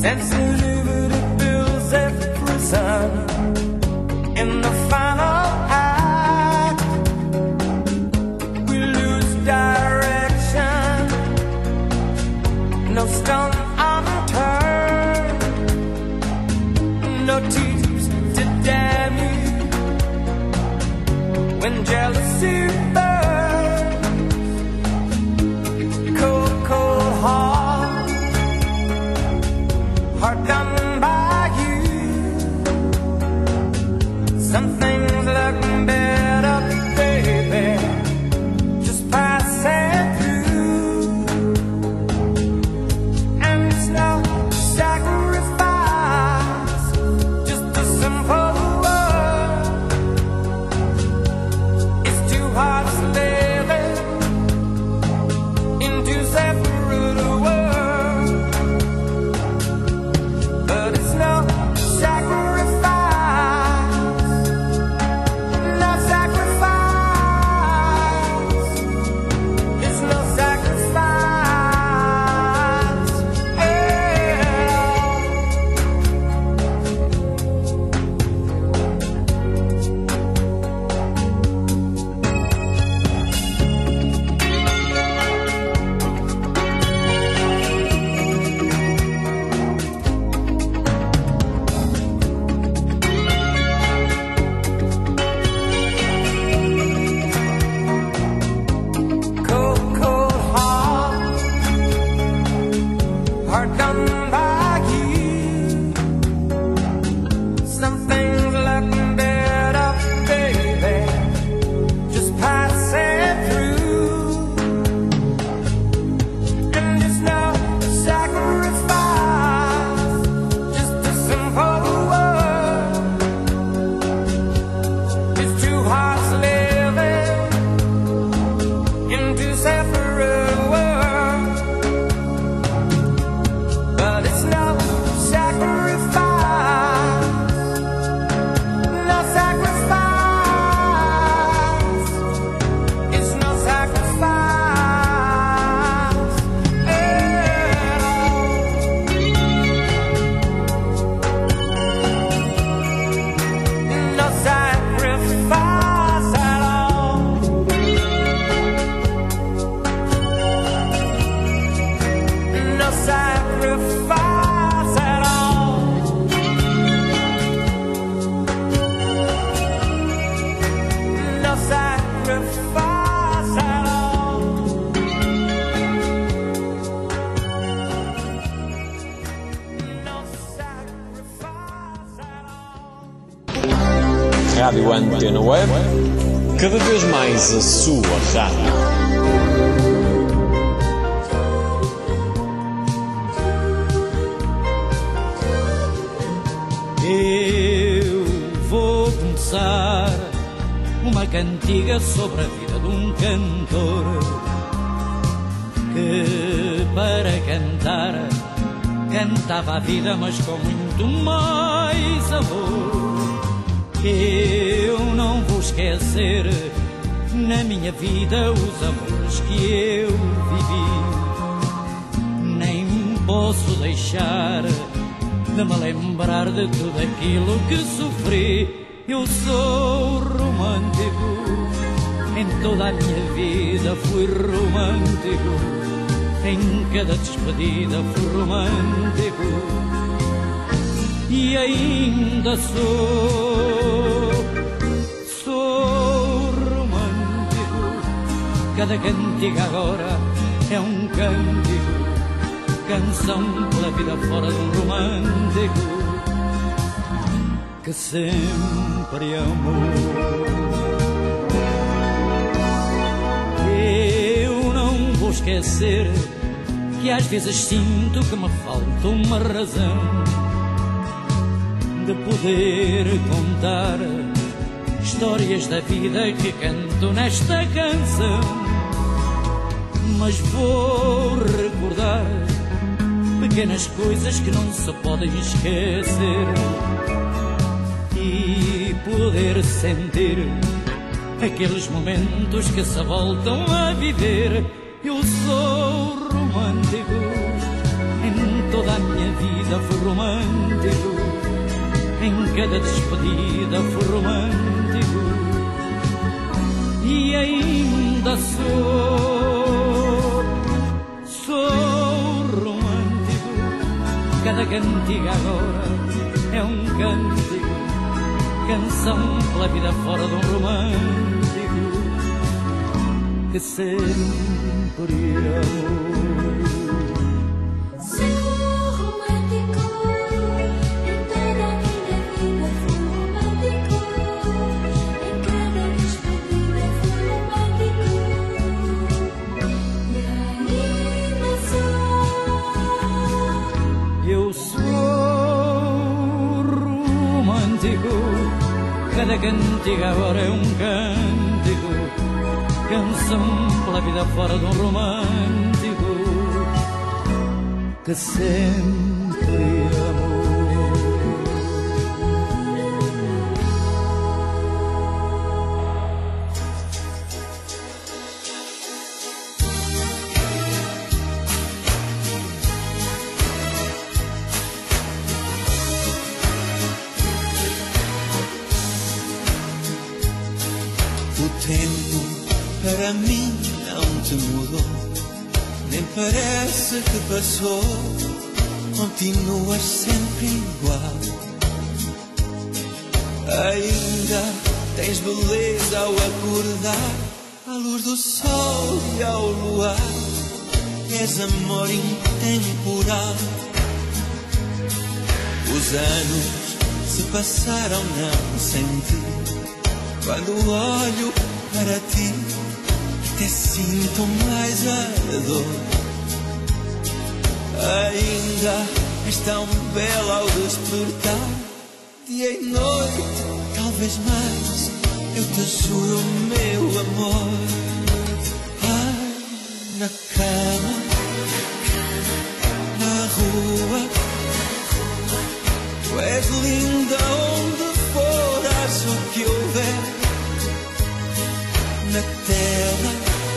and soon it fills every prison. In the final act, we lose direction. No stone unturned, no tears to damn you. When jealousy burns, cold, cold heart done by you. Some things look better, baby, just passing through. And it's no sacrifice, just a simple word. It's two hearts living in two separate worlds. But it's no sacrifice, no sacrifice. It's no sacrifice at all. Cold, cold heart done by you. Some things look better, baby, just passing through. And it's no sacrifice, just a simple word. It's two hearts living in two separate worlds. But it's no sacrifice, no sacrifice. It's no sacrifice at all. No sacrifice at all. No sacrifice at all. No sacrifice at all. No sacrifice at all. Rádio Antena Web, cada vez mais a sua rádio. Eu vou começar uma cantiga sobre a vida de um cantor que para cantar cantava a vida, mas com muito mais amor. Eu não vou esquecer na minha vida os amores que eu vivi, nem posso deixar de me lembrar de tudo aquilo que sofri. Eu sou romântico, em toda a minha vida fui romântico, em cada despedida fui romântico, e ainda sou romântico. Cada cantiga agora é um cântico, canção pela vida fora de um romântico que sempre amou. Eu não vou esquecer que às vezes sinto que me falta uma razão de poder contar histórias da vida que canto nesta canção. Mas vou recordar pequenas coisas que não se podem esquecer e poder sentir aqueles momentos que se voltam a viver. Eu sou romântico, em toda a minha vida fui romântico, em cada despedida fui romântico, e ainda sou romântico. Cada cantiga agora é um cântico, canção pela vida fora de um romântico que sempre amou. Cada cantiga agora é um cântico, canção pela vida fora de um romântico que sempre amou. O tempo para mim não te mudou, nem parece que passou, continuas sempre igual. Ainda tens beleza ao acordar, à luz do sol e ao luar, és amor intemporal. Os anos se passaram, não senti, quando olho para ti, até sinto mais a dor. Ainda és tão bela ao despertar, dia e noite, talvez mais, eu te juro, meu amor. Ai, na cama, na rua, tu és linda onde for, acho que houver. Na terra,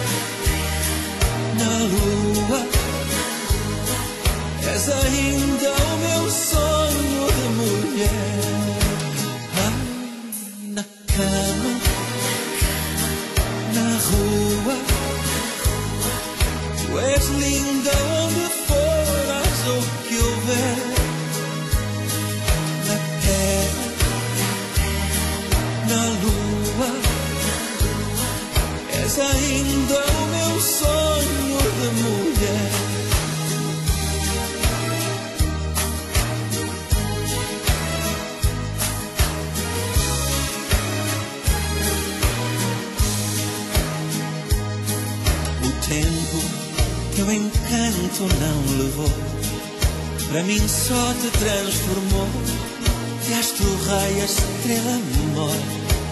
na lua, és ainda o meu sonho de mulher. Ai, na cama, na rua, tu és linda onde for, acho o que houver. Na terra, na lua, és ainda o meu sonho de mulher. O tempo, teu encanto não levou, para mim só te transformou, e astro rei, a estrela mor.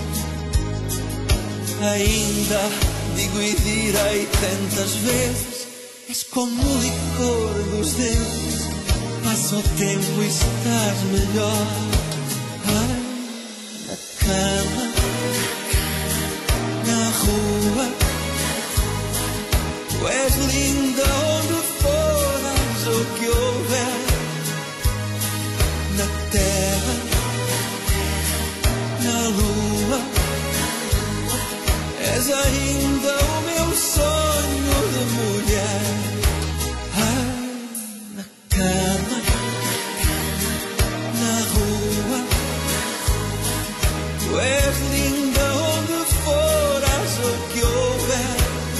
Ainda digo e direi tantas vezes, és como o licor dos deuses, passa o tempo e estás melhor. Ai, na cama, na rua, tu és linda onde for, o que houver. Na terra, na lua, és ainda o meu sonho de mulher. Ai, na cama, na rua, tu és linda onde for, acho o que houver.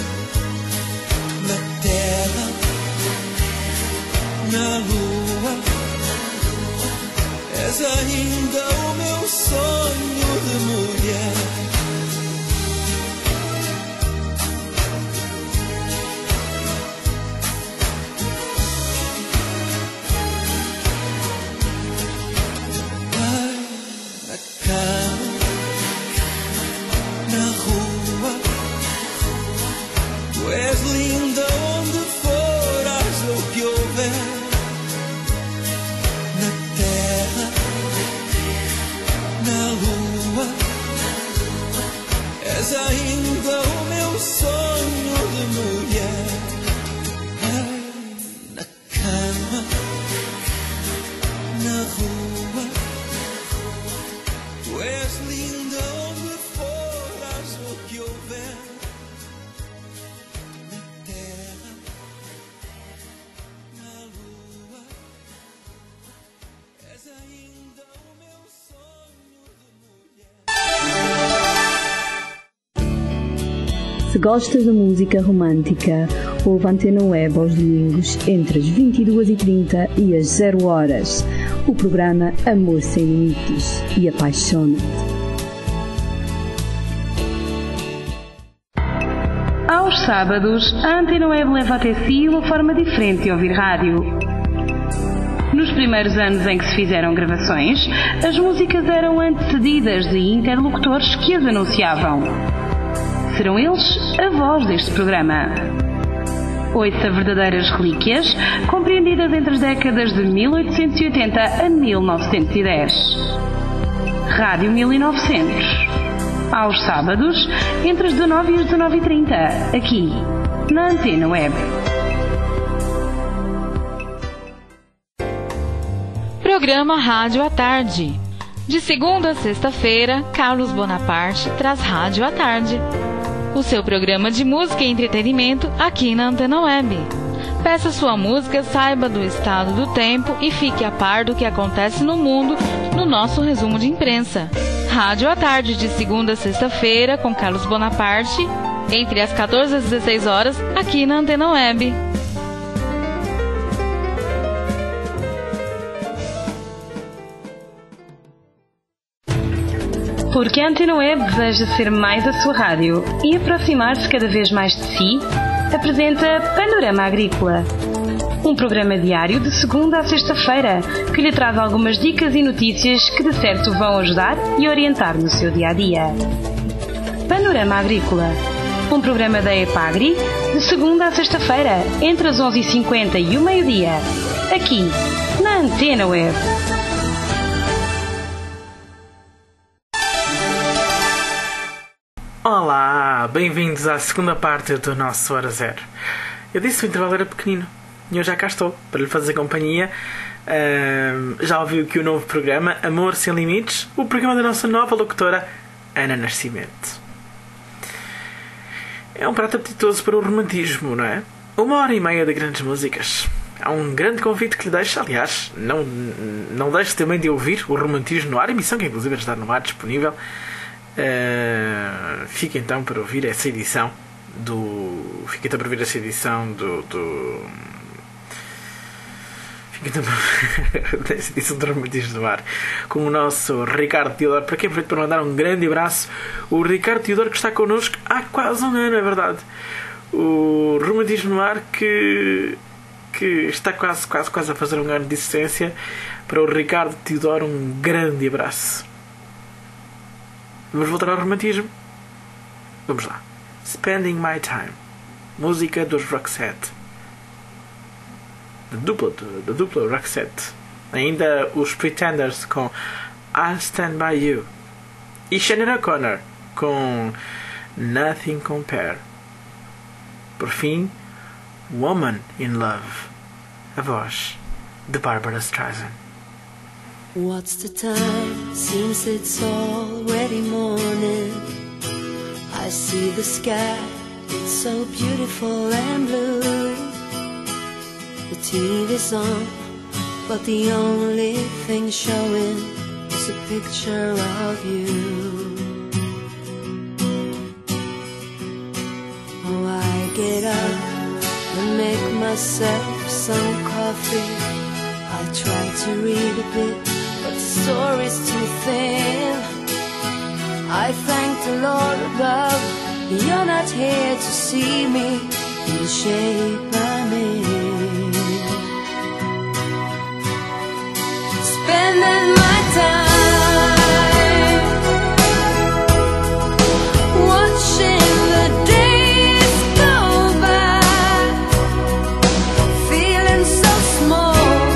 Na terra, na lua, és ainda o meu sonho de mulher. Na rua, tu és linda onde for, haja o que houver. Na terra, na lua, gostas da música romântica, ouve Antena Web aos domingos entre as 22h30 e as 0h. O programa Amor Sem Limites e Apaixona-te. Aos sábados, a Antena Web leva até si uma forma diferente de ouvir rádio. Nos primeiros anos em que se fizeram gravações, as músicas eram antecedidas de interlocutores que as anunciavam. Serão eles a voz deste programa. Ouça verdadeiras relíquias, compreendidas entre as décadas de 1880 a 1910. Rádio 1900. Aos sábados, entre as 19 e as 19h30, aqui, na Antena Web. Programa Rádio à Tarde. De segunda a sexta-feira, Carlos Bonaparte traz Rádio à Tarde. O seu programa de música e entretenimento aqui na Antena Web. Peça sua música, saiba do estado do tempo e fique a par do que acontece no mundo no nosso resumo de imprensa. Rádio à Tarde, de segunda a sexta-feira, com Carlos Bonaparte, entre as 14 e as 16 horas, aqui na Antena Web. Porque a Antena Web deseja ser mais a sua rádio e aproximar-se cada vez mais de si, apresenta Panorama Agrícola. Um programa diário de segunda a sexta-feira que lhe traz algumas dicas e notícias que de certo vão ajudar e orientar no seu dia-a-dia. Panorama Agrícola. Um programa da EPAGRI de segunda a sexta-feira, entre as 11h50 e o meio-dia. Aqui, na Antena Web. Olá, bem-vindos à segunda parte do nosso Hora Zero. Eu disse que o intervalo era pequenino e eu já cá estou para lhe fazer companhia. Já ouviu que o novo programa Amor Sem Limites, o programa da nossa nova locutora Ana Nascimento. É um prato apetitoso para o romantismo, não é? 1h30 de grandes músicas. Há um grande convite que lhe deixo, aliás, não deixe também de ouvir o Romantismo no Ar, emissão que inclusive está no ar disponível. Fica então para ouvir essa edição do. Fica então para ouvir essa edição Fica então para essa edição do Romantismo no Ar com o nosso Ricardo Teodoro. Para quem aproveito para mandar um grande abraço, o Ricardo Teodoro, que está connosco há quase um ano, é verdade. O Romantismo no Ar que está quase a fazer um ano de existência. Para o Ricardo Teodoro, um grande abraço. Vamos voltar ao romantismo? Vamos lá. Spending My Time. Música dos Roxette. Da dupla Roxette. Ainda os Pretenders com I'll Stand By You. E Sinéad O'Connor com Nothing Compare. Por fim, Woman in Love. A voz de Barbara Streisand. What's the time? Seems it's already morning. I see the sky, it's so beautiful and blue. The TV's on, but the only thing showing is a picture of you. Oh, I get up and make myself some coffee. I try to read a bit, but the story's too thin. I thank the Lord above, you're not here to see me in the shape I'm in. Spending my time watching the days go by, feeling so small.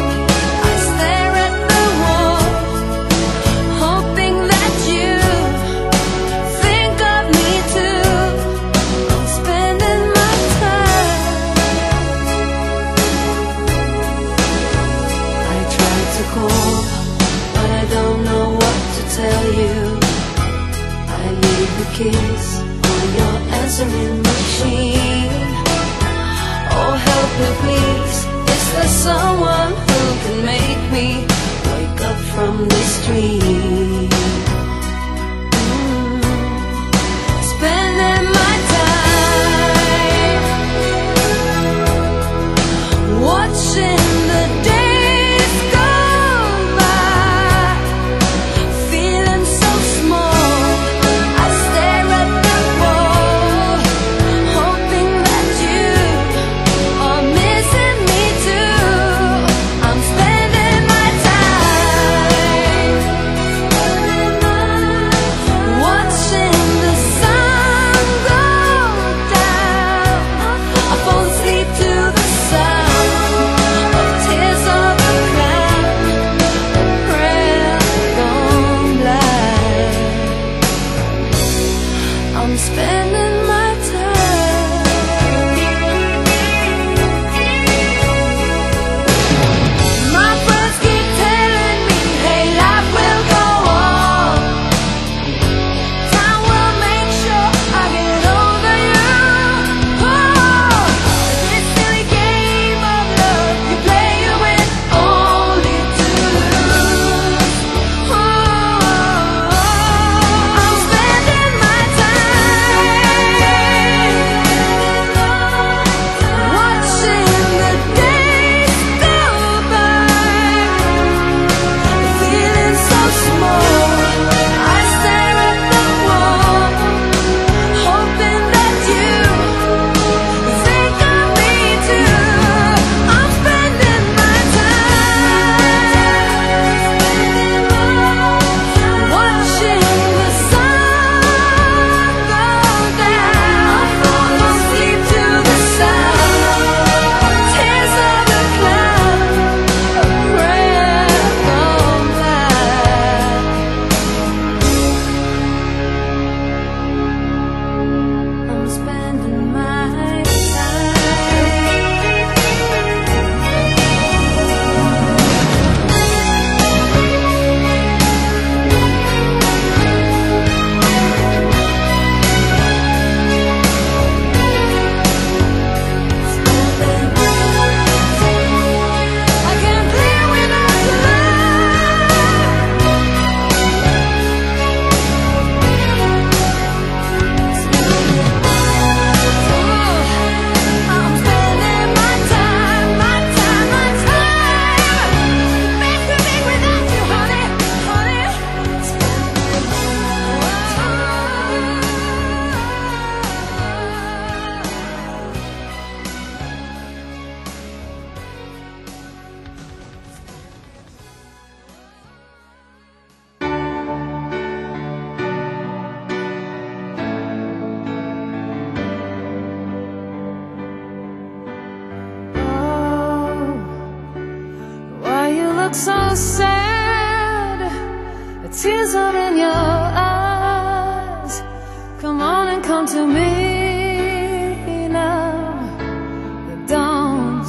Kiss on your answering machine. Oh, help me please. Is there someone who can make me wake up from this dream? Spending my time look so sad. The tears are in your eyes. Come on and come to me now. Don't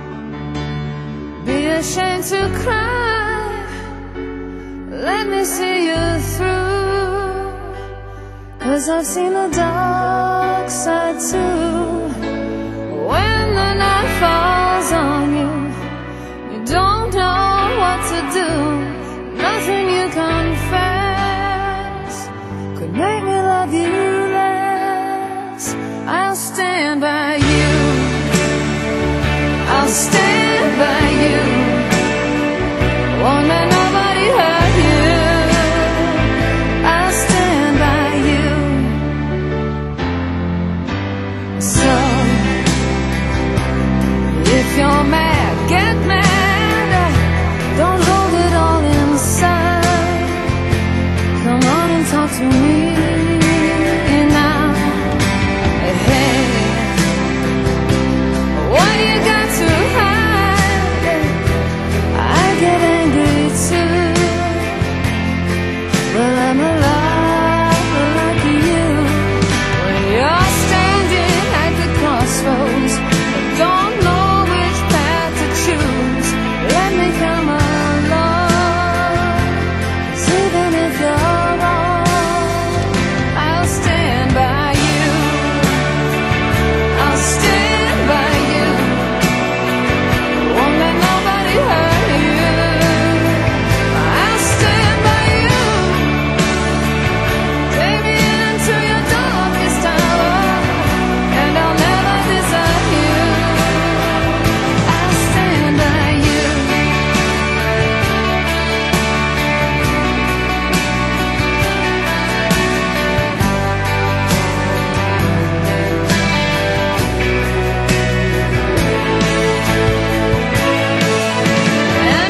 be ashamed to cry. Let me see you through. 'Cause I've seen the dark side too. When the night falls on you, you don't know what to do. Nothing you confess could make me love you less. I'll stand by you. I'll stand by you. Won't let nobody hurt you. I'll stand by you. So if you're mad, get mad. Don't hold it all inside. Come on and talk to me now. Hey, what do you got to hide? I get angry too, but I'm alive like you. When you're standing at the crossroads, don't know which path to choose. Let me come along. 'Cause even if you're wrong, I'll stand by you. I'll stand by you. Won't let nobody hurt you. I'll stand by you. Take me into your darkest hour, and I'll never desert you. I'll stand by you. And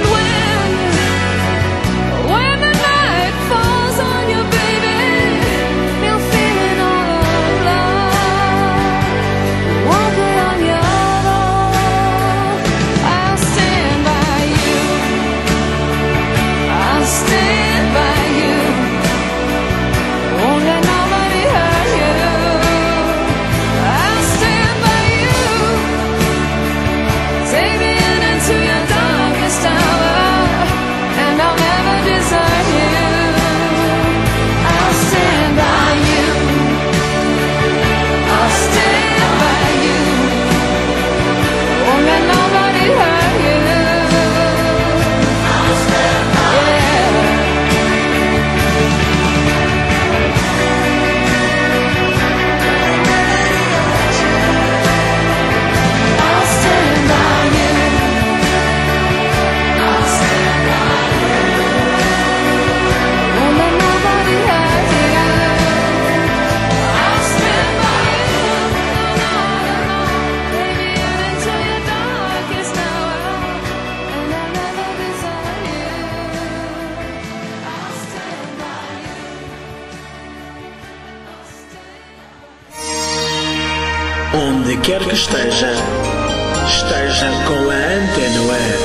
when the night falls on you, baby, you're feeling all alone. Won't be on your own. I'll stand by you. I'll stand by you. Won't let nobody hurt you. I'll stand by you. Take me into your darkest hour, and I'll never desert you. I'll stand by you. I'll stand by you. Won't let nobody hurt you. I'll stand by you. I'll stand by you. I'll stand by you. Won't let nobody hurt you. I'll stand by you. No, take me into your darkest hour, and I'll never desert you. I'll stand by you. Onde quer que esteja, esteja com a Antena Web.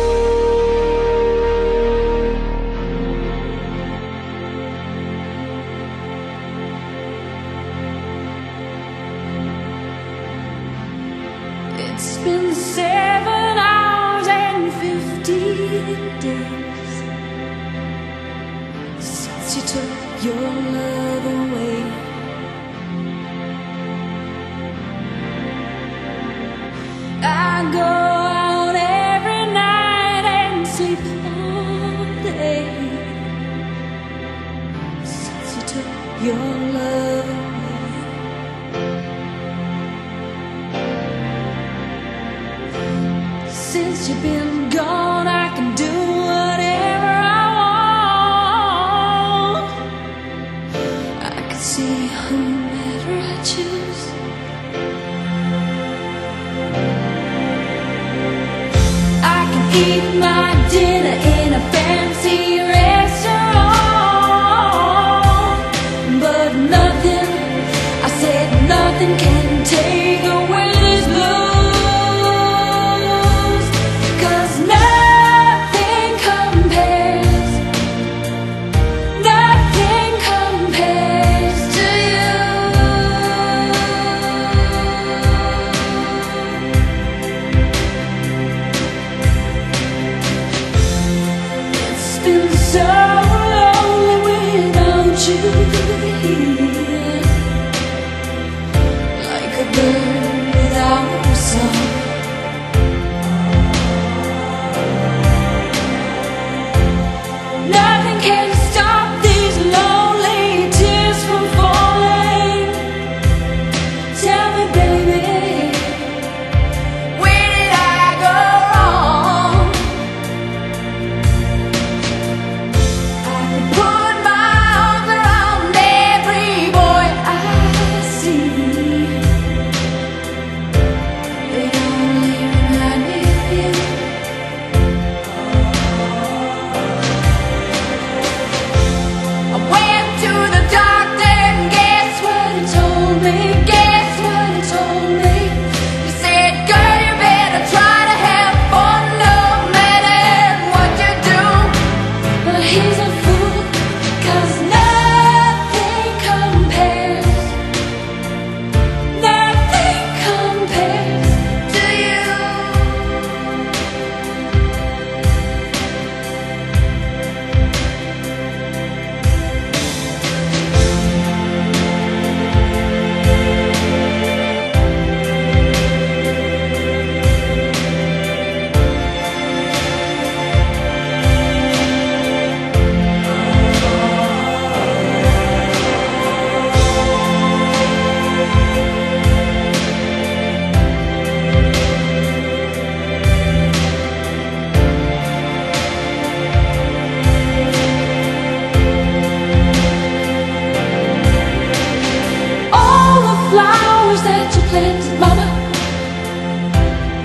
It's been 7 hours and 15 days since you took your love away. I go out every night and sleep all day since you took your love away. Since you've been gone, I can do whatever I want. I can see whomever I choose. I can eat my dinner in a fancy restaurant, but nothing, I said nothing can take away these blues. 'Cause nothing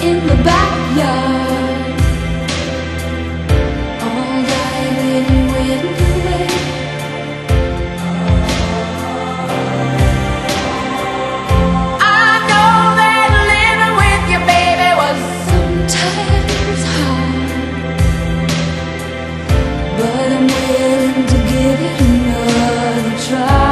in the backyard, all died and went away. I know that living with your baby was sometimes hard, but I'm willing to give it another try.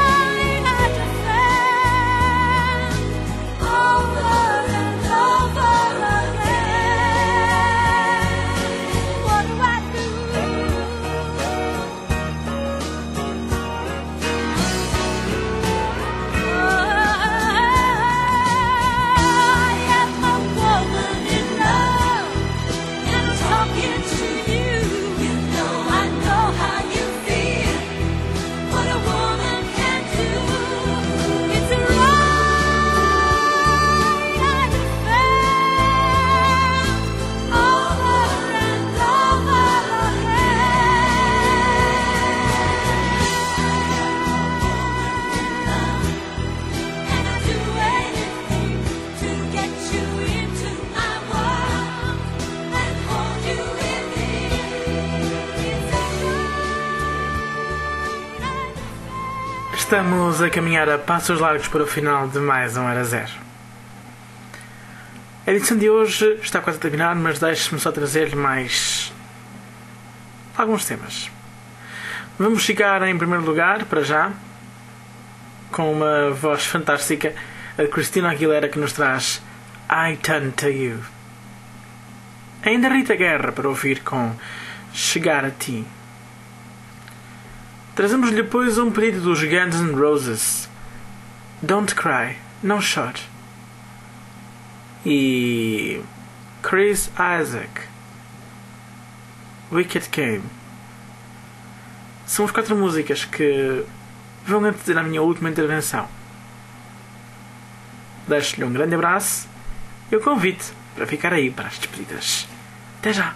Over and over Estamos a caminhar a passos largos para o final de mais um Era Zero. A edição de hoje está quase a terminar, mas deixe-me só trazer-lhe mais alguns temas. Vamos ficar em primeiro lugar, para já, com uma voz fantástica, a Christina Aguilera, que nos traz I Turn to You. Ainda Rita Guerra para ouvir com Chegar a Ti. Trazemos-lhe depois um pedido dos Guns N' Roses, Don't Cry, Não Chore. E Chris Isaac, Wicked Game. São as 4 músicas que vão anteceder a minha última intervenção. Deixo-lhe um grande abraço e o convite para ficar aí para as despedidas. Até já!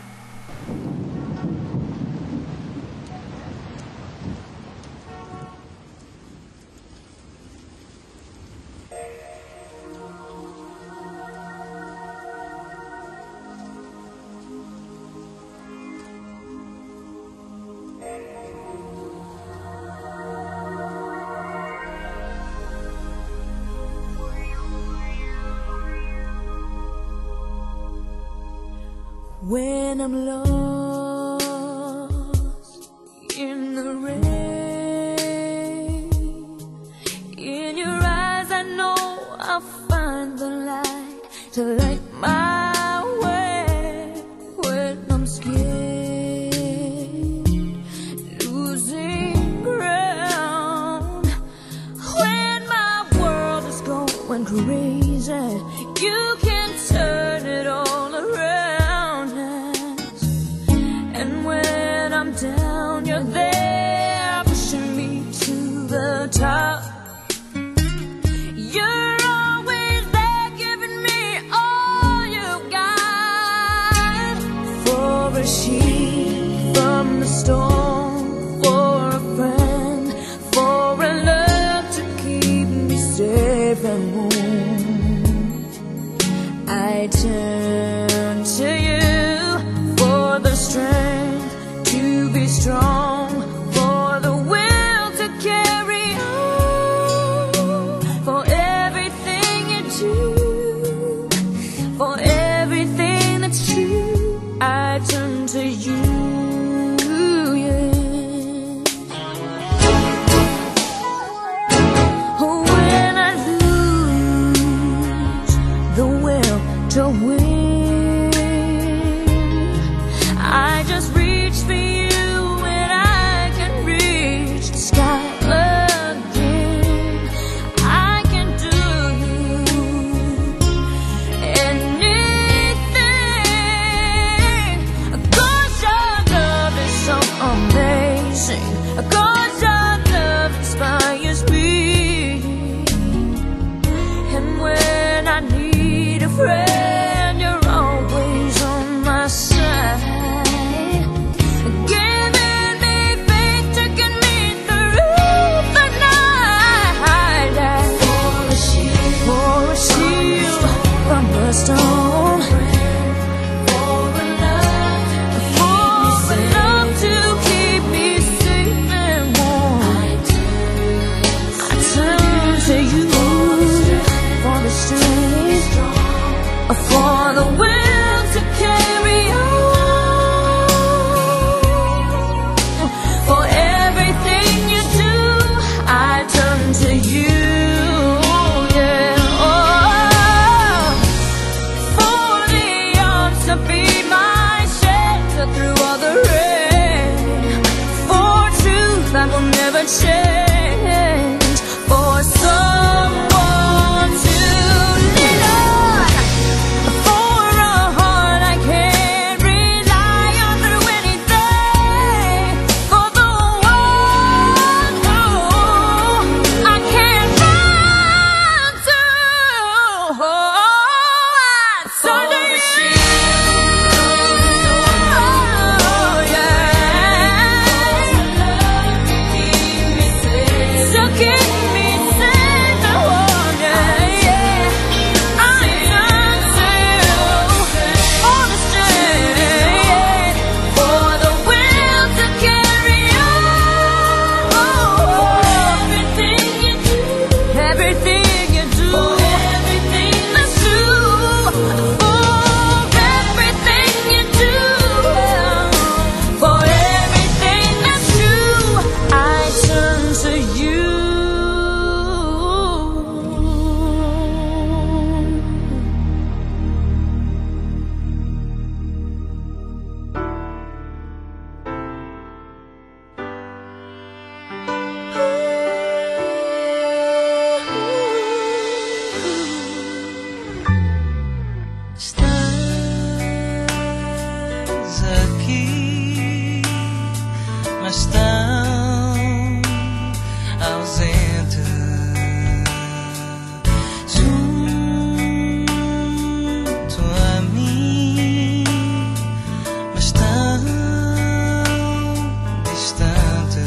When I'm lost in the rain, in your eyes I know I'll find the light to light my way. When I'm scared, losing ground, when my world is going crazy, you can turn it all around. I'm down, you're there, pushing me to the top. You're always there, giving me all you got. For a sheep from the storm, for a friend, for a love to keep me safe and warm. I turn to you for the strength to be strong, for the will to carry on, for everything you do, for everything that's true. I turn to you, yeah. When I lose the will to win, ausente, junto a mim, mas tão distante.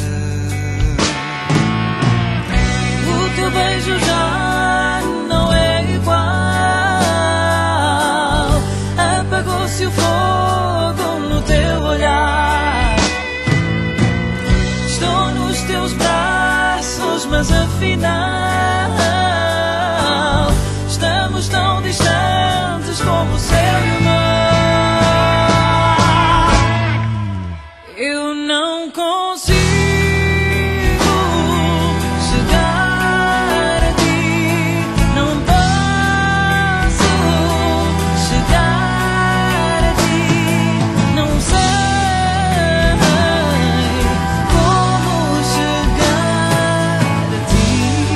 O teu beijo já não é igual, apagou-se o fogo no teu olhar. Estou nos teus braços, mas afinal estamos tão distantes como o céu e o mar. Eu não consigo chegar a ti, não posso chegar a ti, não sei como chegar a ti.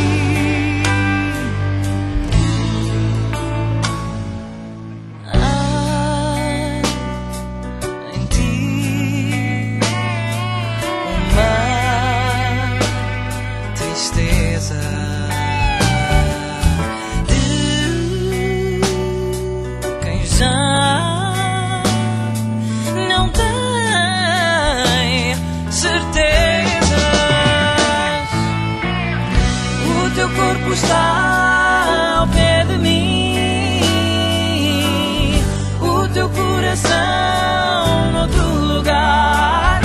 Há em ti uma tristeza de quem já não tem certezas. O teu corpo está ao pé de mim, o teu coração noutro lugar.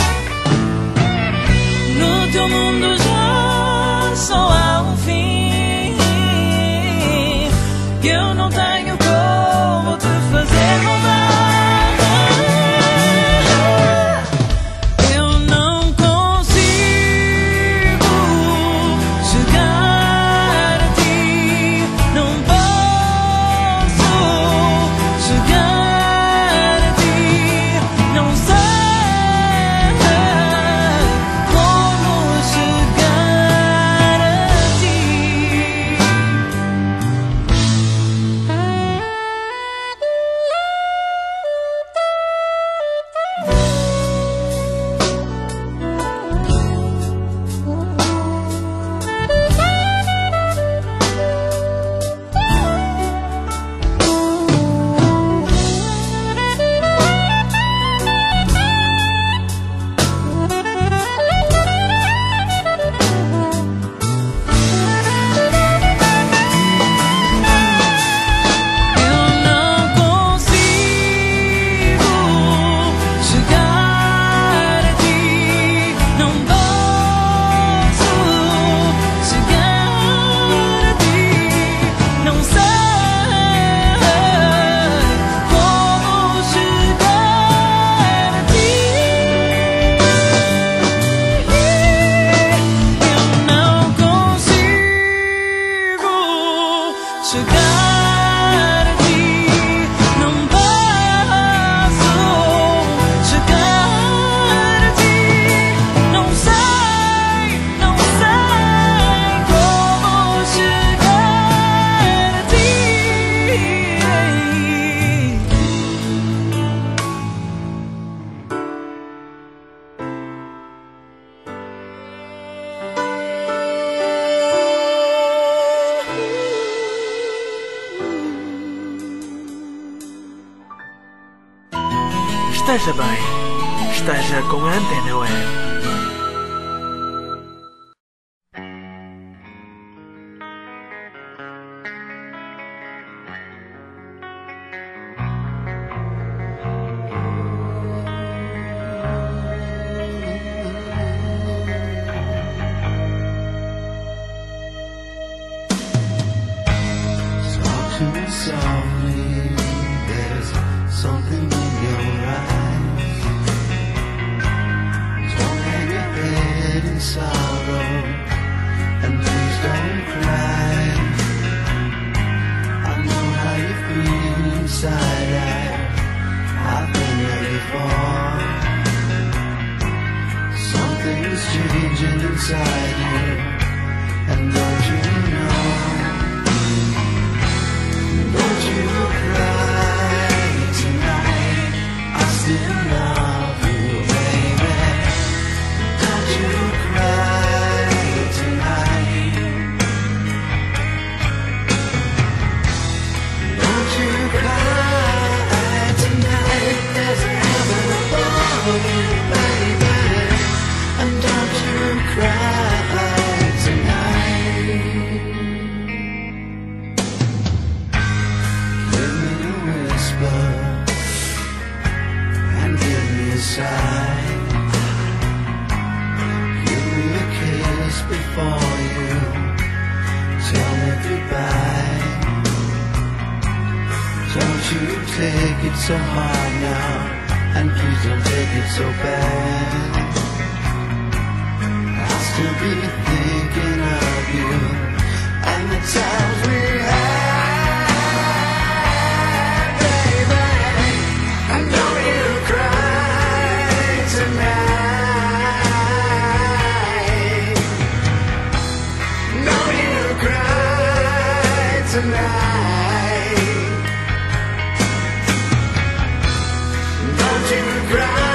No teu mundo já só há um fim, que eu não tenho como te fazer voltar. Eu não consigo chegar a ti, não posso chegar a ti, não sei como chegar a ti. Eu não consigo chegar a ti, não posso chegar a ti, não sei como chegar a ti. Eu não consigo chegar a ti, não posso chegar a ti, não sei como chegar a ti. Esteja bem, esteja com a Antena Web. Talk to me softly, there's something in your eyes. Don't hang your head in sorrow, and please don't cry. I know how you feel inside, I've been there before. Something's changing inside you, and don't you know? Don't you cry tonight, I still love you, baby. Don't you cry tonight. to take it so hard now, and please don't take it so bad. I'll still be thinking of you and the times we had, baby. And don't you cry tonight. Don't you cry tonight. Don't you cry.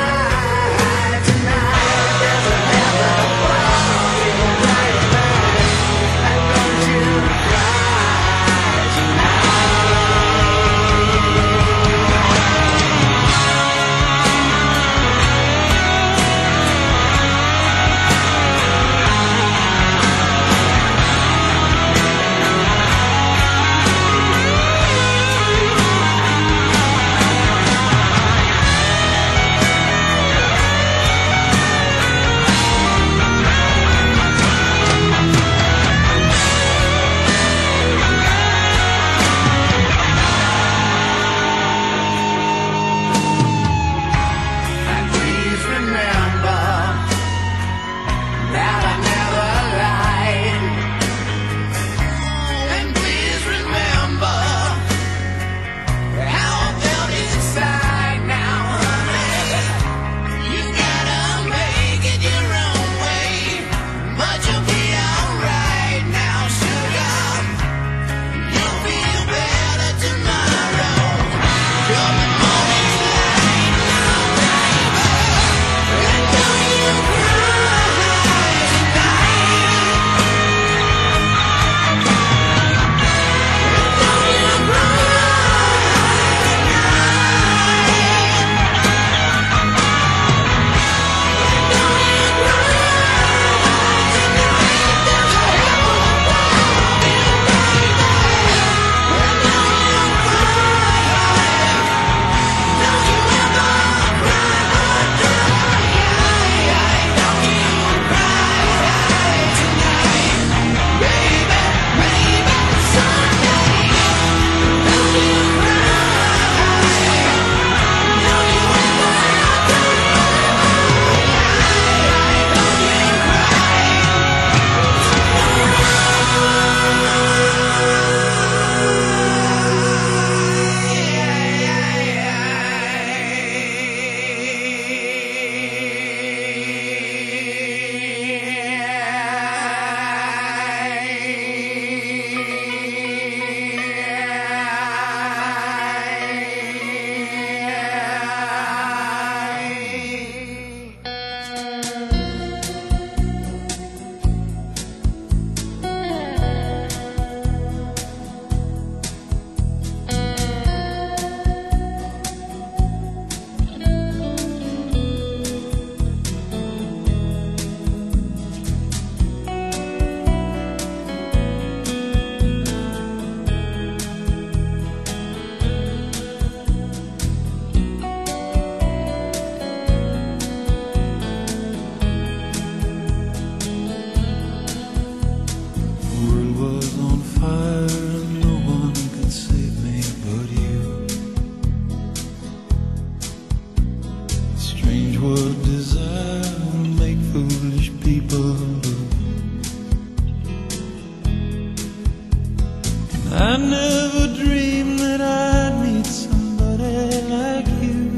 I never dreamed that I'd meet somebody like you,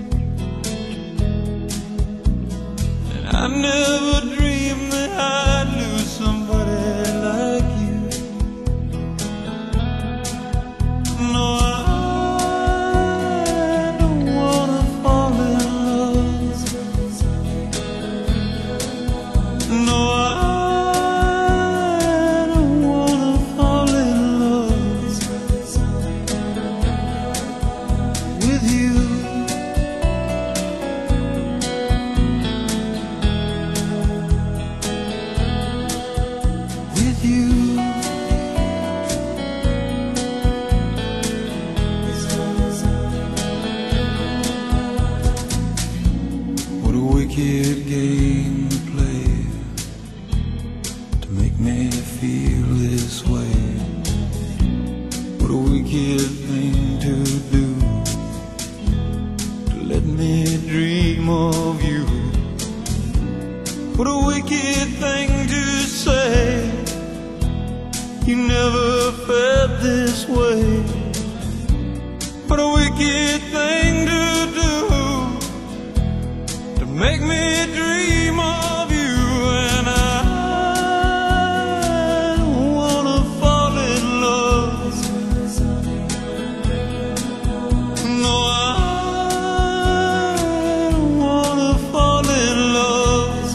and I never dreamed that I'd lose somebody like you. No, I don't wanna fall in love. No, I don't wanna fall in love. You never felt this way. What a wicked thing to do, to make me dream of you. And I don't wanna fall in love. No, I don't wanna fall in love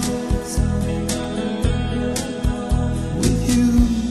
with you.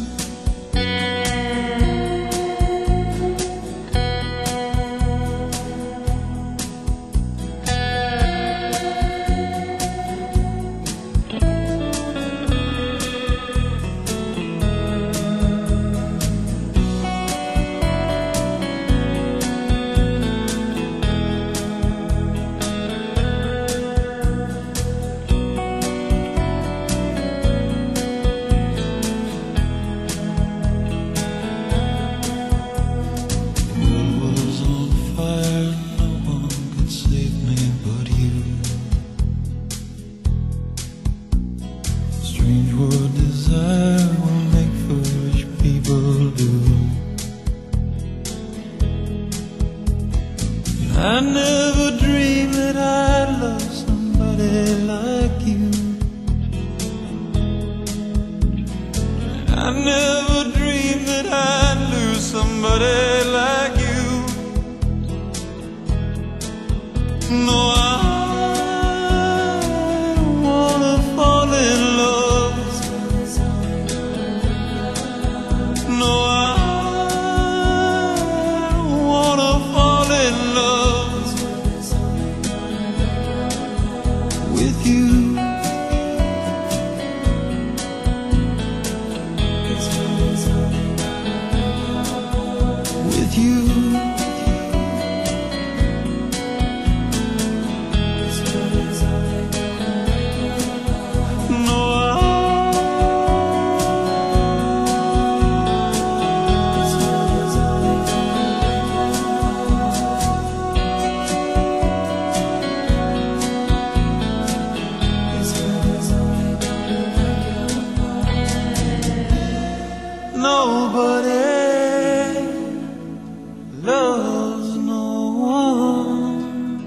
I never dreamed that I'd love somebody like you. I never dreamed that I'd lose somebody like you. No, I don't wanna fall in love. No, I don't wanna fall in love with you. With you. Nobody loves no one.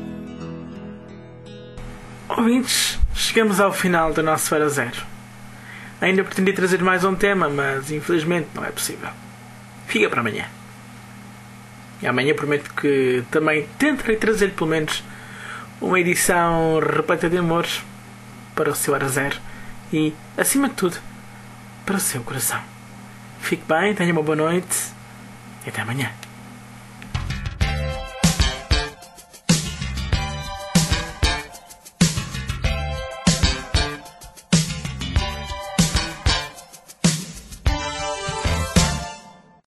Ouvintes, chegamos ao final do nosso Fera Zero. Ainda pretendi trazer mais um tema, mas infelizmente não é possível. Fica para amanhã. E amanhã prometo que também tentarei trazer pelo menos uma edição repleta de amores para o seu Fera Zero e, acima de tudo, para o seu coração. Fique bem, tenha uma boa noite e até amanhã.